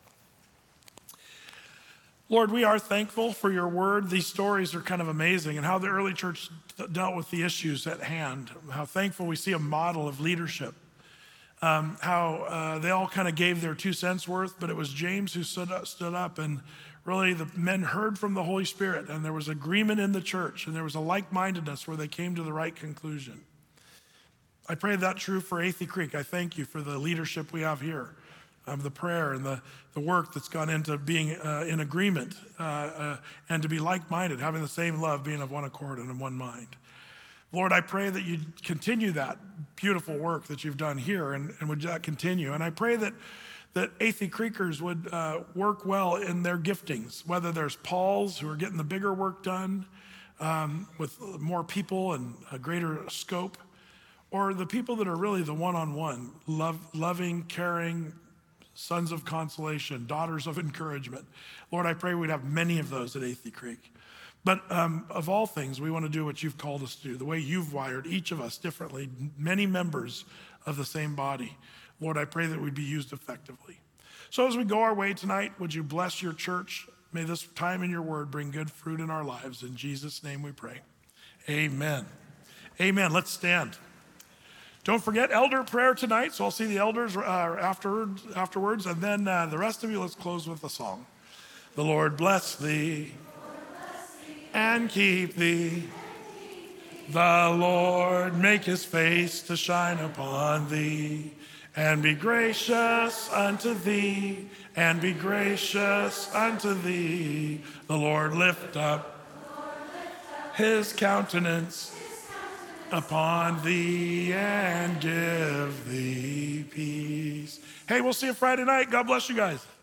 Lord, we are thankful for your word. These stories are kind of amazing, and how the early church dealt with the issues at hand. How thankful we see a model of leadership. Um, how uh, they all kind of gave their two cents worth, but it was James who stood up, stood up, and really the men heard from the Holy Spirit, and there was agreement in the church, and there was a like-mindedness where they came to the right conclusion. I pray that true for Athey Creek. I thank you for the leadership we have here, um, the prayer and the, the work that's gone into being uh, in agreement uh, uh, and to be like-minded, having the same love, being of one accord and in one mind. Lord, I pray that you continue that beautiful work that you've done here, and, and would that continue. And I pray that that Athey Creekers would uh, work well in their giftings, whether there's Pauls who are getting the bigger work done um, with more people and a greater scope, or the people that are really the one-on-one, love, loving, caring, sons of consolation, daughters of encouragement. Lord, I pray we'd have many of those at Athey Creek. But um, of all things, we want to do what you've called us to do, the way you've wired each of us differently, many members of the same body. Lord, I pray that we'd be used effectively. So as we go our way tonight, would you bless your church? May this time in your word bring good fruit in our lives. In Jesus' name we pray. Amen. Amen. Let's stand. Don't forget elder prayer tonight. So I'll see the elders uh, afterwards, afterwards. And then uh, the rest of you, let's close with a song. The Lord bless thee and keep thee. The Lord make his face to shine upon thee, and be gracious unto thee, and be gracious unto thee. The Lord lift up his countenance upon thee and give thee peace. Hey, we'll see you Friday night. God bless you guys.